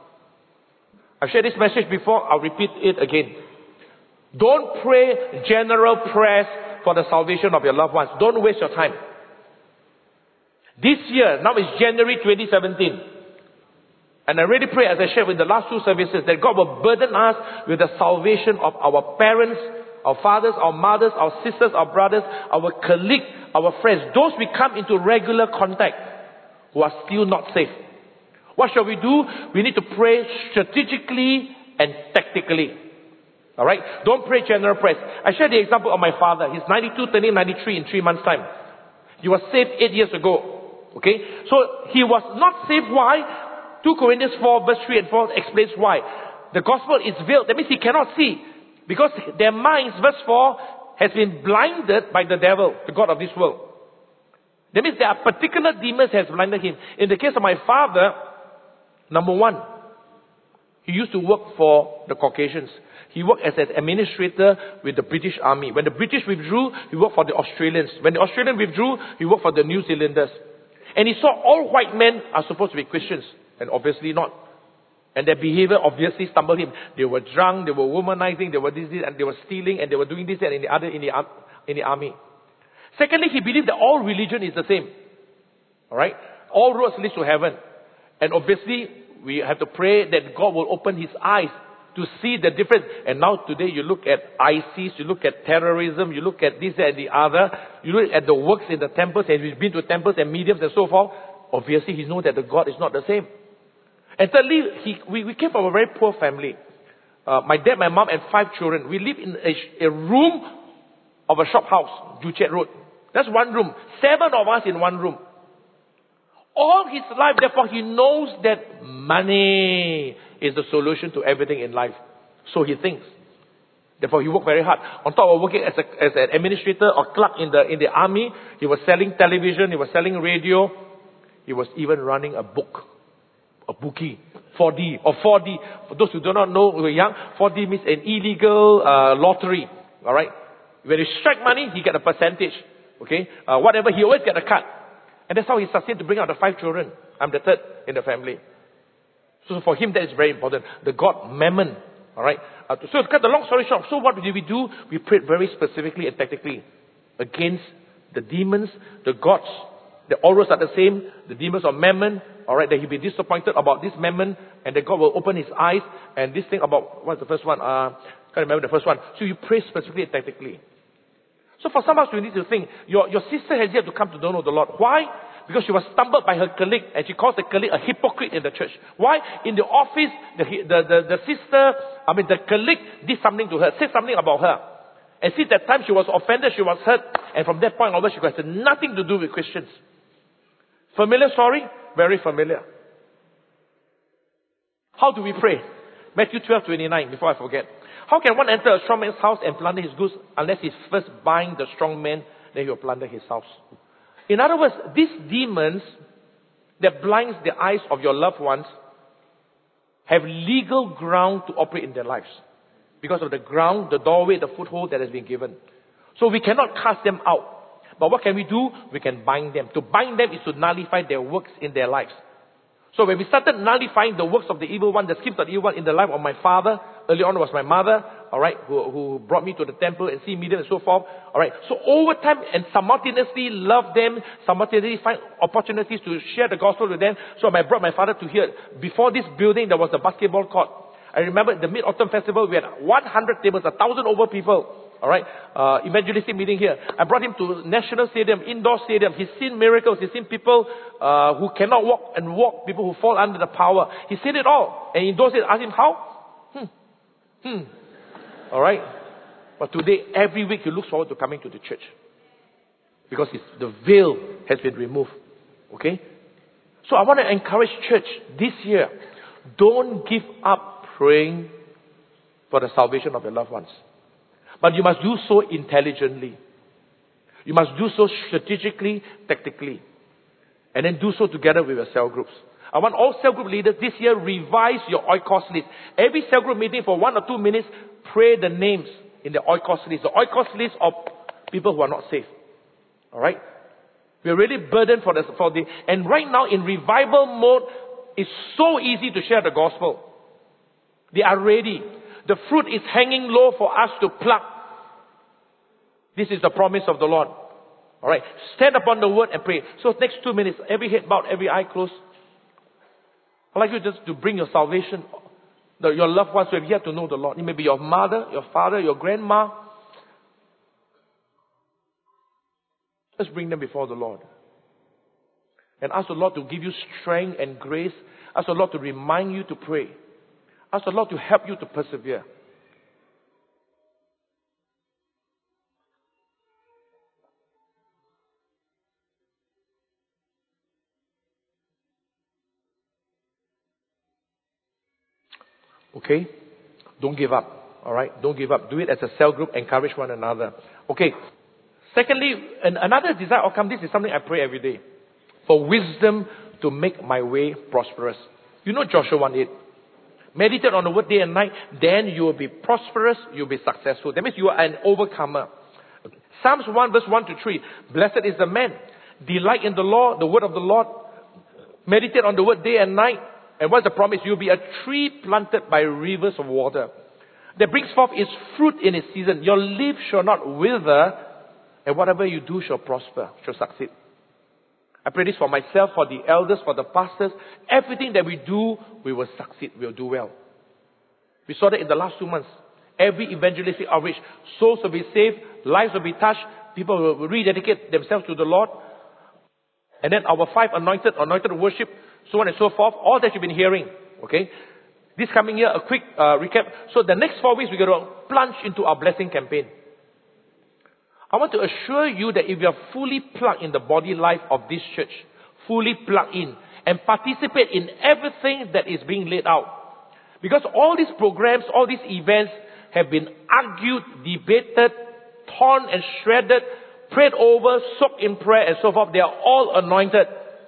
I've shared this message before. I'll repeat it again. Don't pray general prayers for the salvation of your loved ones. Don't waste your time. This year, now it's January twenty seventeen. And I really pray, as I shared with the last two services, that God will burden us with the salvation of our parents, our fathers, our mothers, our sisters, our brothers, our colleagues, our friends. Those we come into regular contact who are still not safe. What shall we do? We need to pray strategically and tactically. Alright? Don't pray general prayers. I shared the example of my father. He's ninety-two, turning ninety-three in three months' time. He was saved eight years ago. Okay? So he was not saved. Why? two Corinthians four verse three and four explains why. The gospel is veiled. That means he cannot see. Because their minds, verse four, has been blinded by the devil, the god of this world. That means there are particular demons that has blinded him. In the case of my father, number one, he used to work for the Caucasians. He worked as an administrator with the British Army. When the British withdrew, he worked for the Australians. When the Australians withdrew, he worked for the New Zealanders. And he saw all white men are supposed to be Christians. And obviously not. And their behavior obviously stumbled him. They were drunk, they were womanizing, they were this, this, and they were stealing, and they were doing this and in the other in the, in the army. Secondly, he believed that all religion is the same. Alright? All roads lead to heaven. And obviously, we have to pray that God will open his eyes to see the difference. And now today you look at ISIS, you look at terrorism, you look at this and the other, you look at the works in the temples, and we've been to temples and mediums and so forth. Obviously, he knows that the God is not the same. And thirdly, he, we, we came from a very poor family. Uh, my dad, my mom, and five children. We live in a, a room of a shop house, Joo Chiat Road. That's one room. Seven of us in one room. All his life, therefore, he knows that money is the solution to everything in life. So he thinks. Therefore, he worked very hard. On top of working as, a, as an administrator or clerk in the, in the army, he was selling television, he was selling radio, he was even running a book. A bookie, four D or four D. For those who do not know, who are young, four D means an illegal uh, lottery. All right. When you strike money, he get a percentage. Okay. Uh, whatever, he always get a cut, and that's how he sustained to bring out the five children. I'm the third in the family. So for him, that is very important. The god Mammon. All right. Uh, so to cut the long story short, so what did we do? We prayed very specifically and tactically against the demons, the gods. The auras are the same. The demons of Mammon. Alright, that he'll be disappointed about this Mammon, and that God will open his eyes. And this thing about, what's the first one? Uh, can't remember the first one. So you pray specifically and tactically. So for some of us, we need to think, your, your sister has yet to come to know the Lord. Why? Because she was stumbled by her colleague, and she calls the colleague a hypocrite in the church. Why? In the office, the, the, the, the sister, I mean the colleague did something to her, said something about her. And since that time she was offended, she was hurt, and from that point onwards she has nothing to do with Christians. Familiar story? Very familiar. How do we pray? Matthew twelve twenty-nine, before I forget. How can one enter a strong man's house and plunder his goods unless he's first bind the strong man, then he will plunder his house? In other words, these demons that blinds the eyes of your loved ones have legal ground to operate in their lives. Because of the ground, the doorway, the foothold that has been given. So we cannot cast them out. But what can we do? We can bind them. To bind them is to nullify their works in their lives. So when we started nullifying the works of the evil one, the schemes of the evil one in the life of my father, early on it was my mother, alright, who, who brought me to the temple and see me there and so forth. Alright, so over time and simultaneously love them, simultaneously find opportunities to share the gospel with them. So I brought my father to here. Before this building, there was a basketball court. I remember the Mid-Autumn Festival, we had one hundred tables, a thousand over people. Alright, uh, evangelistic meeting here. I brought him to National Stadium, indoor stadium. He's seen miracles. He's seen people uh, who cannot walk and walk, people who fall under the power. He's seen it all. And in those days, I asked him how? Hmm. Hmm. Alright. But today, every week, he looks forward to coming to the church. Because it's, the veil has been removed. Okay? So I want to encourage church this year. Don't give up praying for the salvation of your loved ones. But you must do so intelligently. You must do so strategically, tactically. And then do so together with your cell groups. I want all cell group leaders this year, revise your oikos list. Every cell group meeting for one or two minutes, pray the names in the oikos list. The oikos list of people who are not saved. Alright? We're really burdened for the, for the, and right now in revival mode, it's so easy to share the gospel. They are ready. The fruit is hanging low for us to pluck. This is the promise of the Lord. Alright? Stand upon the word and pray. So next two minutes, every head bowed, every eye closed. I'd like you just to bring your salvation, the, your loved ones who have yet to know the Lord. It may be your mother, your father, your grandma. Let's bring them before the Lord. And ask the Lord to give you strength and grace. Ask the Lord to remind you to pray. Ask the Lord to help you to persevere. Okay? Don't give up. Alright? Don't give up. Do it as a cell group. Encourage one another. Okay. Secondly, an, another desired outcome. This is something I pray every day. For wisdom to make my way prosperous. You know Joshua one eight. Meditate on the word day and night. Then you will be prosperous. You will be successful. That means you are an overcomer. Psalms one verse one to three. Blessed is the man. Delight in the law, the word of the Lord. Meditate on the word day and night. And what's the promise? You'll be a tree planted by rivers of water that brings forth its fruit in its season. Your leaf shall not wither, and whatever you do shall prosper, shall succeed. I pray this for myself, for the elders, for the pastors. Everything that we do, we will succeed, we will do well. We saw that in the last two months. Every evangelistic outreach, souls will be saved, lives will be touched, people will rededicate themselves to the Lord. And then our five anointed, anointed worship, so on and so forth, all that you've been hearing. Okay? This coming year, a quick uh, recap. So the next four weeks, we're going to plunge into our blessing campaign. I want to assure you that if you are fully plugged in the body life of this church, fully plugged in, and participate in everything that is being laid out. Because all these programs, all these events have been argued, debated, torn and shredded, prayed over, soaked in prayer and so forth. They are all anointed.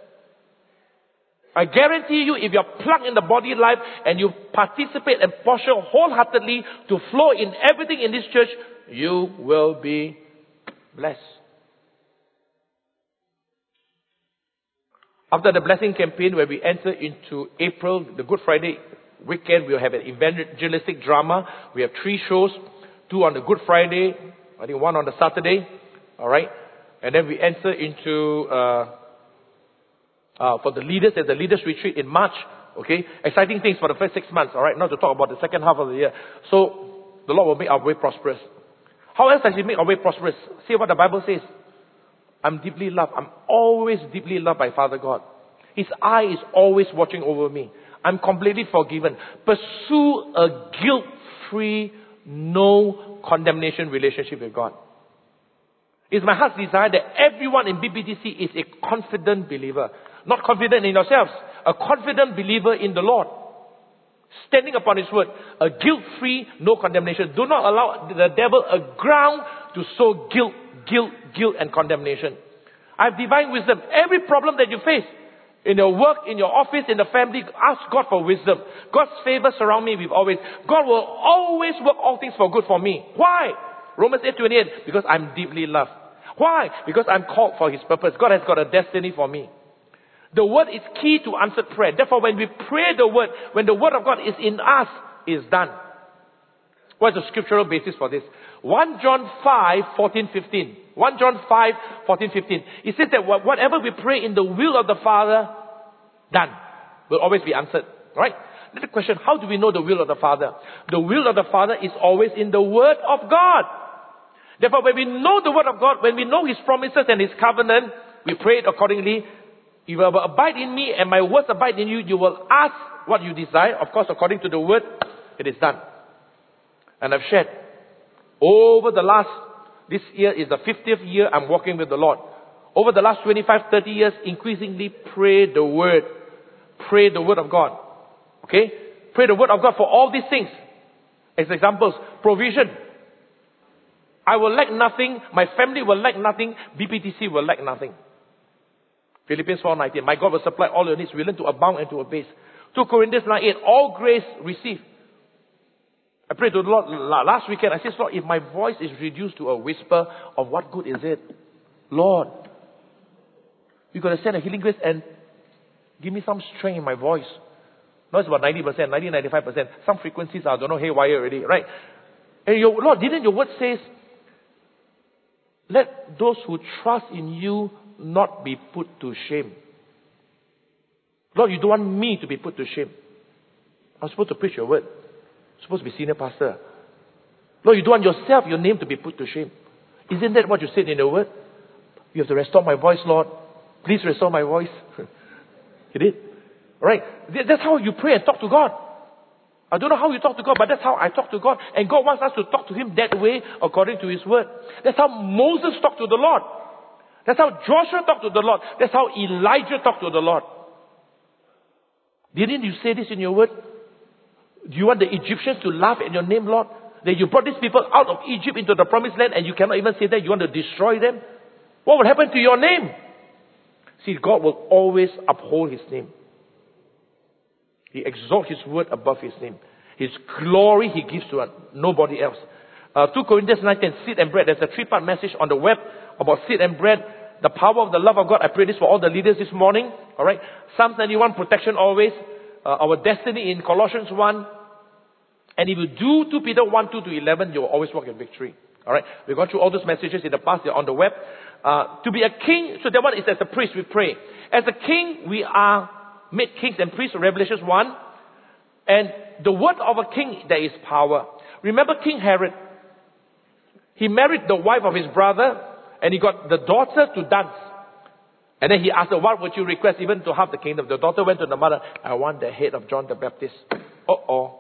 I guarantee you, if you're plugged in the body life and you participate and posture wholeheartedly to flow in everything in this church, you will be blessed. After the blessing campaign, where we enter into April, the Good Friday weekend, we'll have an evangelistic drama. We have three shows, two on the Good Friday, I think one on the Saturday. All right, and then we enter into uh, uh, for the leaders at the leaders retreat in March. Okay, exciting things for the first six months. All right, not to talk about the second half of the year. So the Lord will make our way prosperous. How else does He make our way prosperous? See what the Bible says. I'm deeply loved. I'm always deeply loved by Father God. His eye is always watching over me. I'm completely forgiven. Pursue a guilt-free, no condemnation relationship with God. It's my heart's desire that everyone in B B T C is a confident believer. Not confident in yourselves. A confident believer in the Lord. Standing upon His word. A guilt-free, no condemnation. Do not allow the devil a ground to sow guilt, guilt, guilt and condemnation. I have divine wisdom. Every problem that you face, in your work, in your office, in the family, ask God for wisdom. God's favor surround me with always. God will always work all things for good for me. Why? Romans eight twenty-eight. Because I'm deeply loved. Why? Because I'm called for His purpose. God has got a destiny for me. The word is key to answered prayer. Therefore, when we pray the word, when the word of God is in us, it's done. What's the scriptural basis for this? First John five, fourteen, fifteen. First John five, fourteen, fifteen. It says that whatever we pray in the will of the Father, done. Will always be answered. Right? Then the question, how do we know the will of the Father? The will of the Father is always in the word of God. Therefore, when we know the word of God, when we know His promises and His covenant, we pray it accordingly. If you will abide in me and my words abide in you, you will ask what you desire. Of course, according to the word, it is done. And I've shared, over the last, this year is the fiftieth year I'm walking with the Lord. Over the last twenty-five, thirty years, increasingly pray the word. Pray the word of God. Okay? Pray the word of God for all these things. As examples, provision. I will lack nothing. My family will lack nothing. B P T C will lack nothing. If Philippians four nineteen. My God will supply all your needs. We learn to abound and to abase. Second Corinthians nine eight. All grace received. I prayed to the Lord last weekend. I said, Lord, if my voice is reduced to a whisper, of what good is it? Lord, you're going to send a healing grace and give me some strength in my voice. No, it's about ninety percent, ninety, ninety-five percent. Some frequencies are, I don't know, haywire already, right? And your, Lord, didn't your word says, let those who trust in you not be put to shame. Lord, you don't want me to be put to shame. I'm supposed to preach your word. I'm supposed to be senior pastor. Lord, you don't want yourself, your name to be put to shame. Isn't that what you said in your word? You have to restore my voice, Lord. Please restore my voice. You did. Right? That's how you pray and talk to God. I don't know how you talk to God, but that's how I talk to God. And God wants us to talk to Him that way according to His word. That's how Moses talked to the Lord. That's how Joshua talked to the Lord. That's how Elijah talked to the Lord. Didn't you say this in your word? Do you want the Egyptians to laugh at your name, Lord? That you brought these people out of Egypt into the promised land and you cannot even say that you want to destroy them? What will happen to your name? See, God will always uphold His name. He exalts His word above His name. His glory He gives to nobody else. Uh, Second Corinthians nine ten, seed and bread. There's a three-part message on the web about seed and bread. The power of the love of God. I pray this for all the leaders this morning. Alright. Psalms ninety-one, protection always. Uh, our destiny in Colossians one. And if you do Second Peter one, two to eleven, you will always walk in victory. Alright. We've gone through all those messages in the past. They're on the web. Uh, to be a king, so that one is as a priest we pray. As a king, we are made kings and priests, Revelations one. And the word of a king, there is power. Remember King Herod? He married the wife of his brother, and he got the daughter to dance. And then he asked her, what would you request even to have the kingdom? The daughter went to the mother, I want the head of John the Baptist. Uh-oh.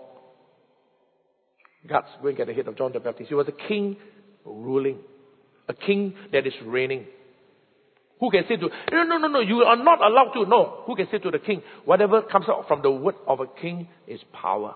God's going to get the head of John the Baptist. He was a king ruling. A king that is reigning. Who can say to, no, no, no, no, you are not allowed to. No. Who can say to the king, whatever comes out from the word of a king is power.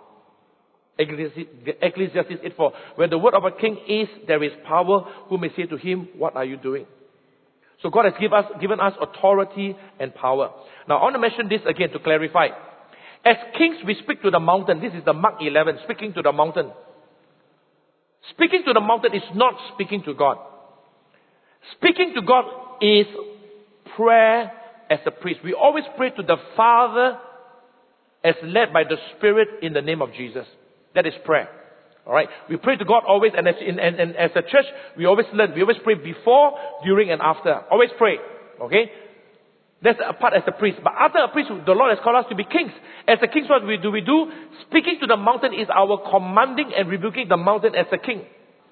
Ecclesiastes eight four. Where the word of a king is, there is power. Who may say to him, what are you doing? So God has give us, given us authority and power. Now I want to mention this again to clarify. As kings, we speak to the mountain. This is the Mark eleven, speaking to the mountain. Speaking to the mountain is not speaking to God. Speaking to God is prayer as a priest. We always pray to the Father as led by the Spirit in the name of Jesus. That is prayer. Alright? We pray to God always, and as, in, and, and as a church, we always learn. We always pray before, during, and after. Always pray. Okay? That's a part as a priest. But after a priest, the Lord has called us to be kings. As a kings, what do we do? We do? Speaking to the mountain is our commanding and rebuking the mountain as a king.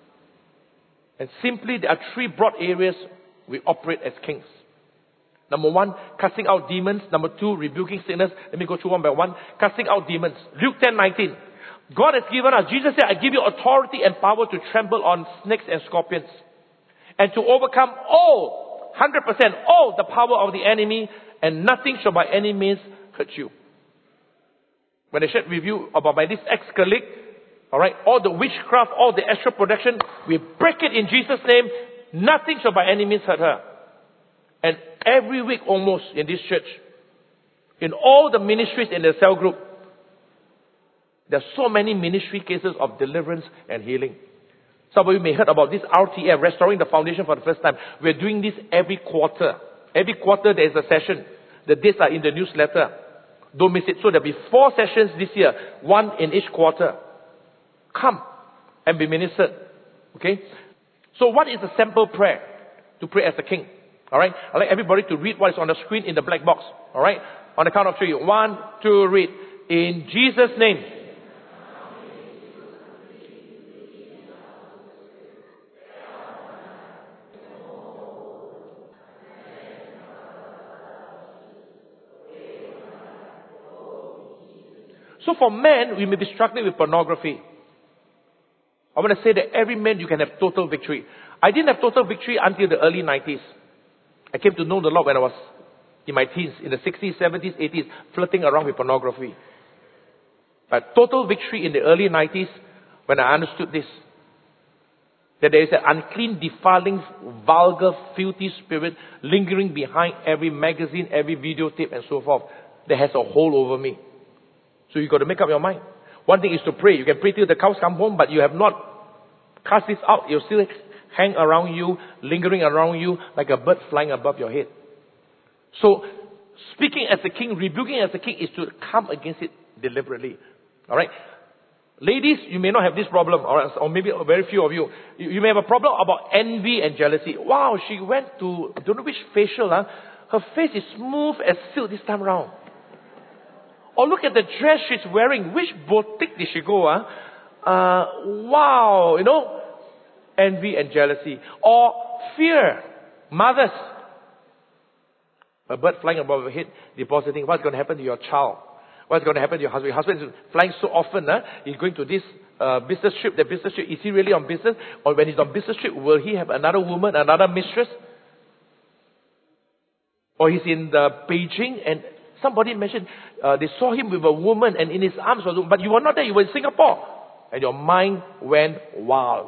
And simply, there are three broad areas we operate as kings. Number one, casting out demons. Number two, rebuking sinners. Let me go through one by one. Casting out demons. Luke ten nineteen. God has given us, Jesus said, I give you authority and power to trample on snakes and scorpions. And to overcome all, one hundred percent, all the power of the enemy. And nothing shall by any means hurt you. When I shared with you about my this ex-colleague, alright, all the witchcraft, all the astral projection, we break it in Jesus' name. Nothing shall by any means hurt her. And every week almost in this church, in all the ministries in the cell group, there are so many ministry cases of deliverance and healing. Some of you may have heard about this R T F, Restoring the Foundation for the first time. We're doing this every quarter. Every quarter there is a session. The dates are in the newsletter. Don't miss it. So there'll be four sessions this year, one in each quarter. Come and be ministered. Okay? So what is a sample prayer to pray as a king? Alright? I'd like everybody to read what is on the screen in the black box. Alright? On the count of three. One, two, read. In Jesus' name. So for men, we may be struggling with pornography. I want to say that every man you can have total victory. I didn't have total victory until the early nineties. I came to know the Lord when I was in my teens, in the sixties, seventies, eighties, flirting around with pornography. But total victory in the early nineties when I understood this. that there is an unclean, defiling, vulgar, filthy spirit lingering behind every magazine, every videotape and so forth that has a hold over me. So you've got to make up your mind. One thing is to pray. You can pray till the cows come home, but you have not cast this out. It'll still hang around you, lingering around you like a bird flying above your head. So speaking as a king, rebuking as a king is to come against it deliberately. Alright? Ladies, you may not have this problem, or, or maybe very few of you. you. You may have a problem about envy and jealousy. Wow, she went to, I don't know which facial, huh? Her face is smooth as silk this time round. Or look at the dress she's wearing. Which boutique did she go? Huh? Uh, wow, you know, envy and jealousy. Or fear. Mothers. A bird flying above your head, depositing. What's going to happen to your child? What's going to happen to your husband? Your husband is flying so often. Huh? He's going to this uh, business trip, that business trip. Is he really on business? Or when he's on business trip, will he have another woman, another mistress? Or he's in the Beijing and somebody mentioned uh, they saw him with a woman and in his arms was a woman. But you were not there, you were in Singapore. And your mind went wild.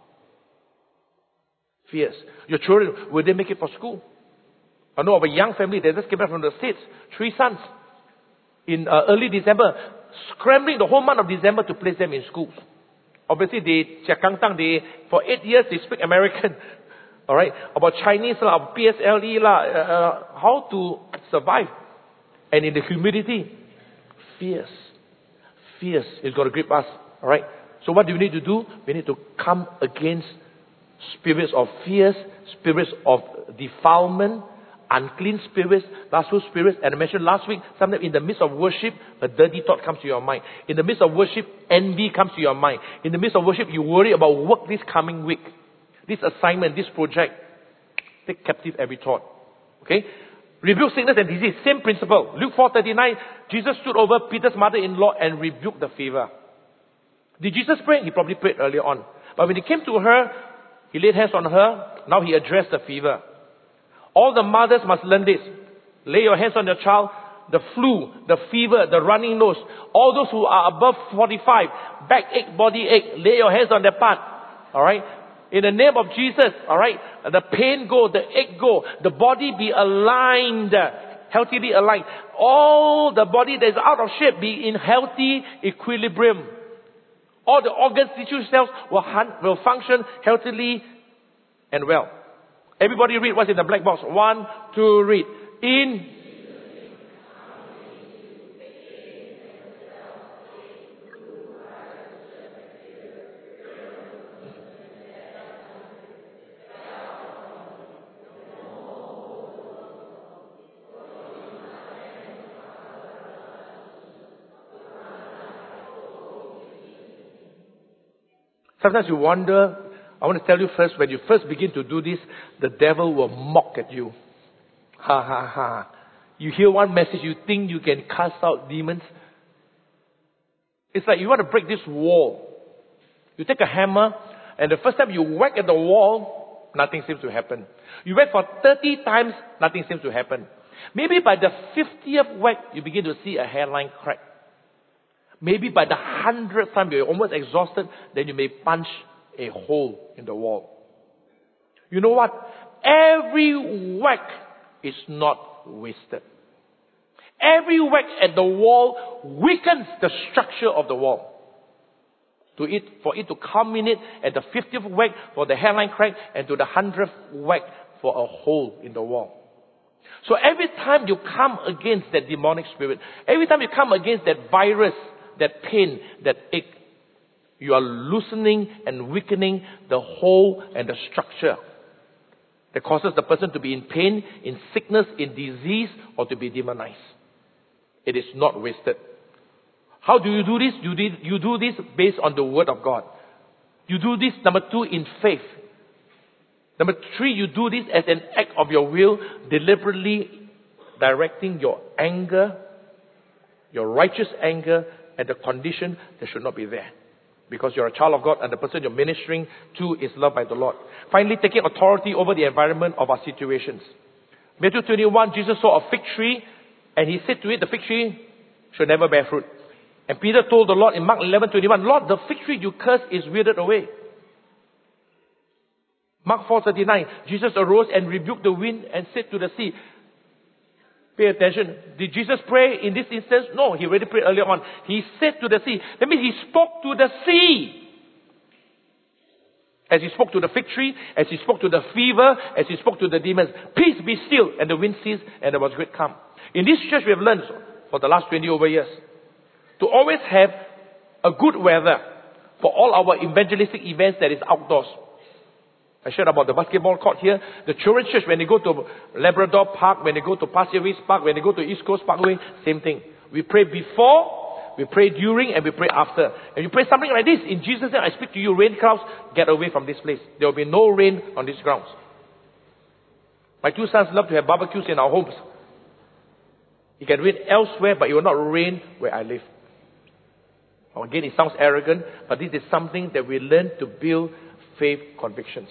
Fierce. Your children, will they make it for school? I know of a young family, they just came back from the States. Three sons. In uh, early December, scrambling the whole month of December to place them in schools. Obviously, they, they for eight years, they speak American. Alright? About Chinese, lah, P S L E, lah, uh, how to survive. And in the humidity, fierce. Fierce is going to grip us. Alright? So what do we need to do? We need to come against spirits of fierce, spirits of defilement, unclean spirits, lustful spirits. And I mentioned last week, sometimes in the midst of worship, a dirty thought comes to your mind. In the midst of worship, envy comes to your mind. In the midst of worship, you worry about work this coming week. This assignment, this project. Take captive every thought. Okay? Rebuke sickness and disease. Same principle. Luke four thirty-nine, Jesus stood over Peter's mother-in-law and rebuked the fever. Did Jesus pray? He probably prayed earlier on. But when he came to her, he laid hands on her. Now he addressed the fever. All the mothers must learn this. Lay your hands on your child. The flu, the fever, the running nose. All those who are above forty-five, backache, body ache, lay your hands on their part. Alright? In the name of Jesus, alright? The pain go, the ache go. The body be aligned. Healthily aligned. All the body that is out of shape be in healthy equilibrium. All the organs, tissue cells will, hun- will function healthily and well. Everybody read what's in the black box. One, two, read. In. Sometimes you wonder, I want to tell you first, when you first begin to do this, the devil will mock at you. Ha ha ha. You hear one message, you think you can cast out demons. It's like you want to break this wall. You take a hammer, and the first time you whack at the wall, nothing seems to happen. You whack for thirty times, nothing seems to happen. Maybe by the fiftieth whack, you begin to see a hairline crack. Maybe by the hundredth time you're almost exhausted, then you may punch a hole in the wall. You know what? Every whack is not wasted. Every whack at the wall weakens the structure of the wall. To it, for it to culminate at the fiftieth whack for the hairline crack and to the hundredth whack for a hole in the wall. So every time you come against that demonic spirit, every time you come against that virus, that pain, that ache, you are loosening and weakening the whole and the structure that causes the person to be in pain, in sickness, in disease, or to be demonized. It is not wasted. How do you do this? You, did, you do this based on the Word of God. You do this, number two, in faith. Number three, you do this as an act of your will, deliberately directing your anger, your righteous anger, at the condition that should not be there. Because you're a child of God and the person you're ministering to is loved by the Lord. Finally, taking authority over the environment of our situations. Matthew twenty-one, Jesus saw a fig tree and he said to it, the fig tree should never bear fruit. And Peter told the Lord in Mark eleven twenty-one, Lord, the fig tree you cursed is withered away. Mark four thirty-nine, Jesus arose and rebuked the wind and said to the sea. Pay attention. Did Jesus pray in this instance? No, he already prayed earlier on. He said to the sea. That means he spoke to the sea. As he spoke to the fig tree, as he spoke to the fever, as he spoke to the demons. Peace, be still. And the wind ceased and there was great calm. In this church we have learned for the last twenty over years to always have a good weather for all our evangelistic events that is outdoors. I shared about the basketball court here. The children's church, when they go to Labrador Park, when they go to Pasir Ris Park, when they go to East Coast Parkway, same thing. We pray before, we pray during, and we pray after. And you pray something like this. In Jesus' name, I speak to you, rain clouds, get away from this place. There will be no rain on these grounds. My two sons love to have barbecues in our homes. It can rain elsewhere, but it will not rain where I live. Again, it sounds arrogant, but this is something that we learn to build faith convictions.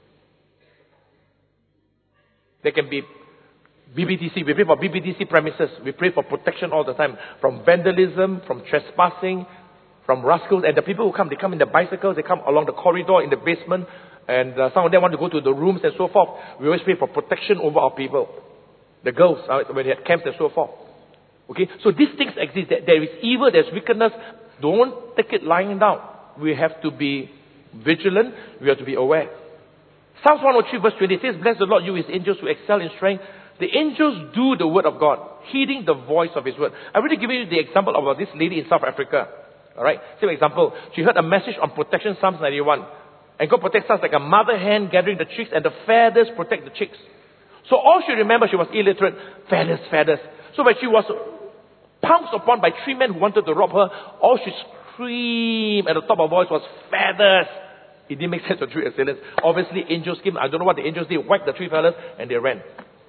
There can be B B T C. We pray for B B T C premises. We pray for protection all the time. From vandalism, from trespassing, from rascals. And the people who come, they come in the bicycles. They come along the corridor in the basement. And uh, some of them want to go to the rooms and so forth. We always pray for protection over our people. The girls, uh, when they had camps and so forth. Okay? So these things exist. There is evil, there is wickedness. Don't take it lying down. We have to be vigilant. We have to be aware. Psalms one oh three verse twenty says, bless the Lord, you his angels who excel in strength. The angels do the word of God, heeding the voice of his word. I already given you the example of this lady in South Africa. Alright, same example. She heard a message on protection, Psalms ninety-one. And God protects us like a mother hen gathering the chicks, and the feathers protect the chicks. So all she remembered, she was illiterate, feathers, feathers. So when she was pounced upon by three men who wanted to rob her, all she screamed at the top of her voice was feathers. It didn't make sense to three assailants. Obviously, angels came. I don't know what the angels did. Whacked the three fellas and they ran.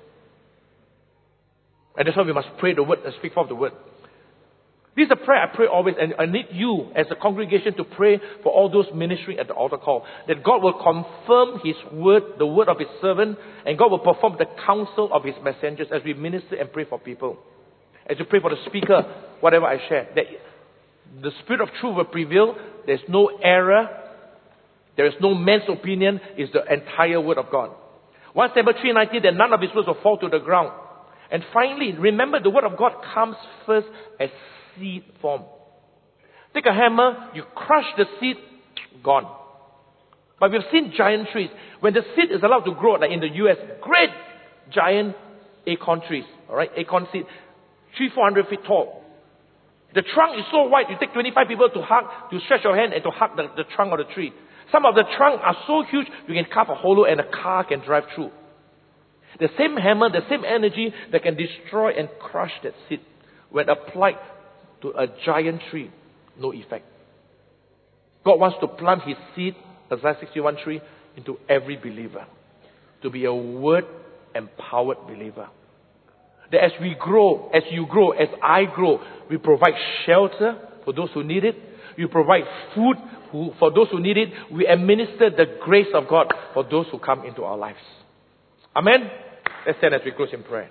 And that's why we must pray the word and speak forth the word. This is a prayer I pray always, and I need you as a congregation to pray for all those ministering at the altar call. That God will confirm his word, the word of his servant, and God will perform the counsel of his messengers as we minister and pray for people. As you pray for the speaker, whatever I share, that the spirit of truth will prevail. There's no error. There is no man's opinion. It's the entire word of God. First Timothy three nineteen, that none of his words will fall to the ground. And finally, remember the word of God comes first as seed form. Take a hammer, you crush the seed, gone. But we've seen giant trees. When the seed is allowed to grow, like in the U S, great giant acorn trees. Alright, acorn seed, three, four hundred feet tall. The trunk is so wide, you take twenty-five people to hug, to stretch your hand and to hug the, the trunk of the tree. Some of the trunks are so huge, you can carve a hollow and a car can drive through. The same hammer, the same energy that can destroy and crush that seed, when applied to a giant tree, no effect. God wants to plant his seed, Isaiah sixty-one tree, into every believer. To be a word-empowered believer. That as we grow, as you grow, as I grow, we provide shelter for those who need it. We provide food who, for those who need it. We administer the grace of God for those who come into our lives. Amen? Let's stand as we close in prayer.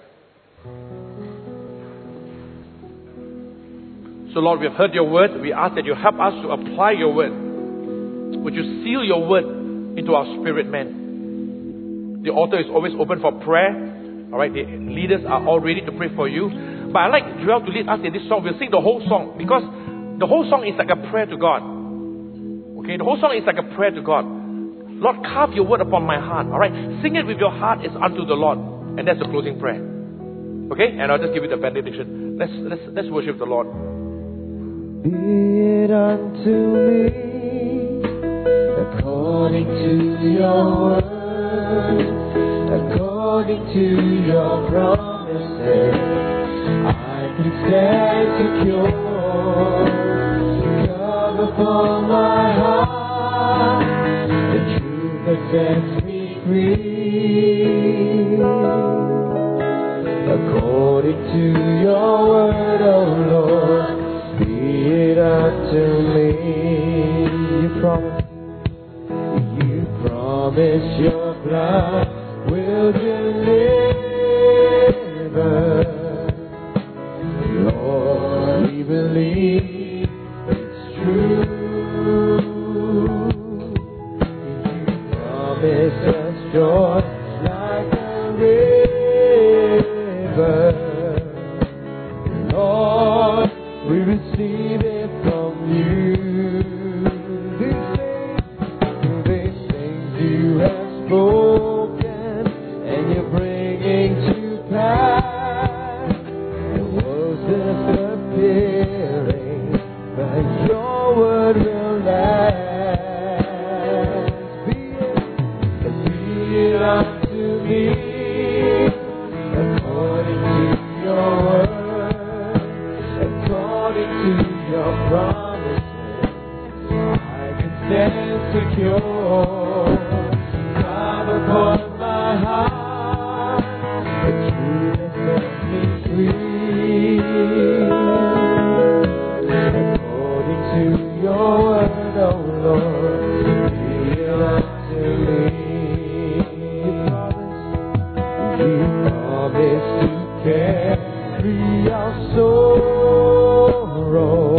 So Lord, we have heard your word. We ask that you help us to apply your word. Would you seal your word into our spirit, man? The altar is always open for prayer. Alright, the leaders are all ready to pray for you. But I'd like Joel to lead us in this song. We'll sing the whole song because the whole song is like a prayer to God. Okay, the whole song is like a prayer to God. Lord, carve your word upon my heart. Alright, sing it with your heart is unto the Lord. And that's the closing prayer. Okay, and I'll just give you the benediction. Let's, let's, let's worship the Lord. Be it unto me according to your word, according to your promises, I can stand secure. Come upon my heart, the truth that sets me free. According to your word, O Lord, be it unto me. You promise, you promise your blood will deliver. Lord, we believe it's true. You promise according to your promises, I can stand secure. Come upon my heart, the truth has set me free. According to your word, oh Lord, be it unto me. You promise to carry our sorrow.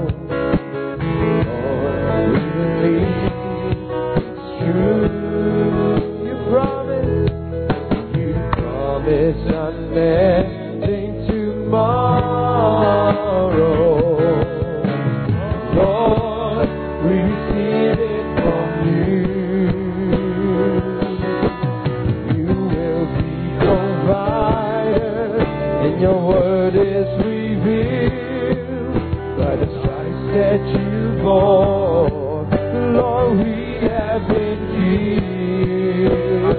Lord, we believe it's true. You promise, you promise unending tomorrow. Lord, we receive it from you. You will be provider, and your word is revealed by the stripes that you bore. Lord, we have been healed.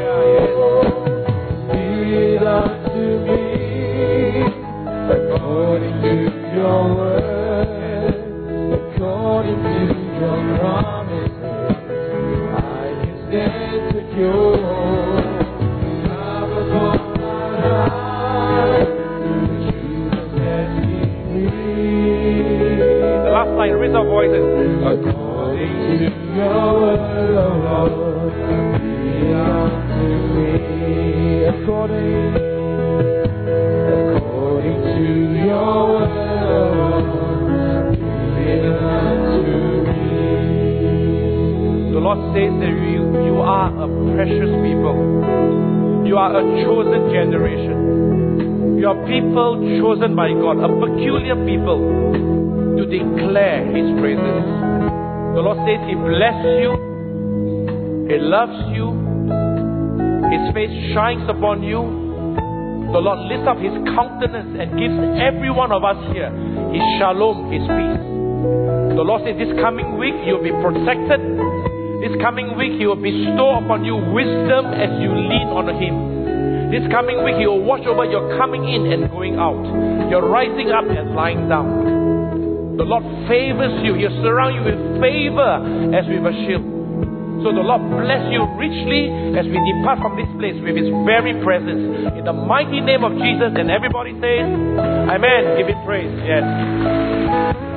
Be it unto me according to your word, according to your promises, I can stand secure. Come upon my heart, the truth has set me free. The last line, raise our voices. According to your word, O Lord, be unto me. According, according to your word, O Lord, be unto me. The Lord says that you, you are a precious people. You are a chosen generation. You are people chosen by God, a peculiar people to declare His praises. The Lord says He blesses you, He loves you, His face shines upon you. The Lord lifts up His countenance and gives every one of us here His shalom, His peace. The Lord says this coming week you will be protected. This coming week He will bestow upon you wisdom as you lean on Him. This coming week He will watch over your coming in and going out, your rising up and lying down. The Lord favors you. He'll surround you with favor as with a shield. So the Lord bless you richly as we depart from this place with His very presence. In the mighty name of Jesus, and everybody says, Amen. Give Him praise. Yes.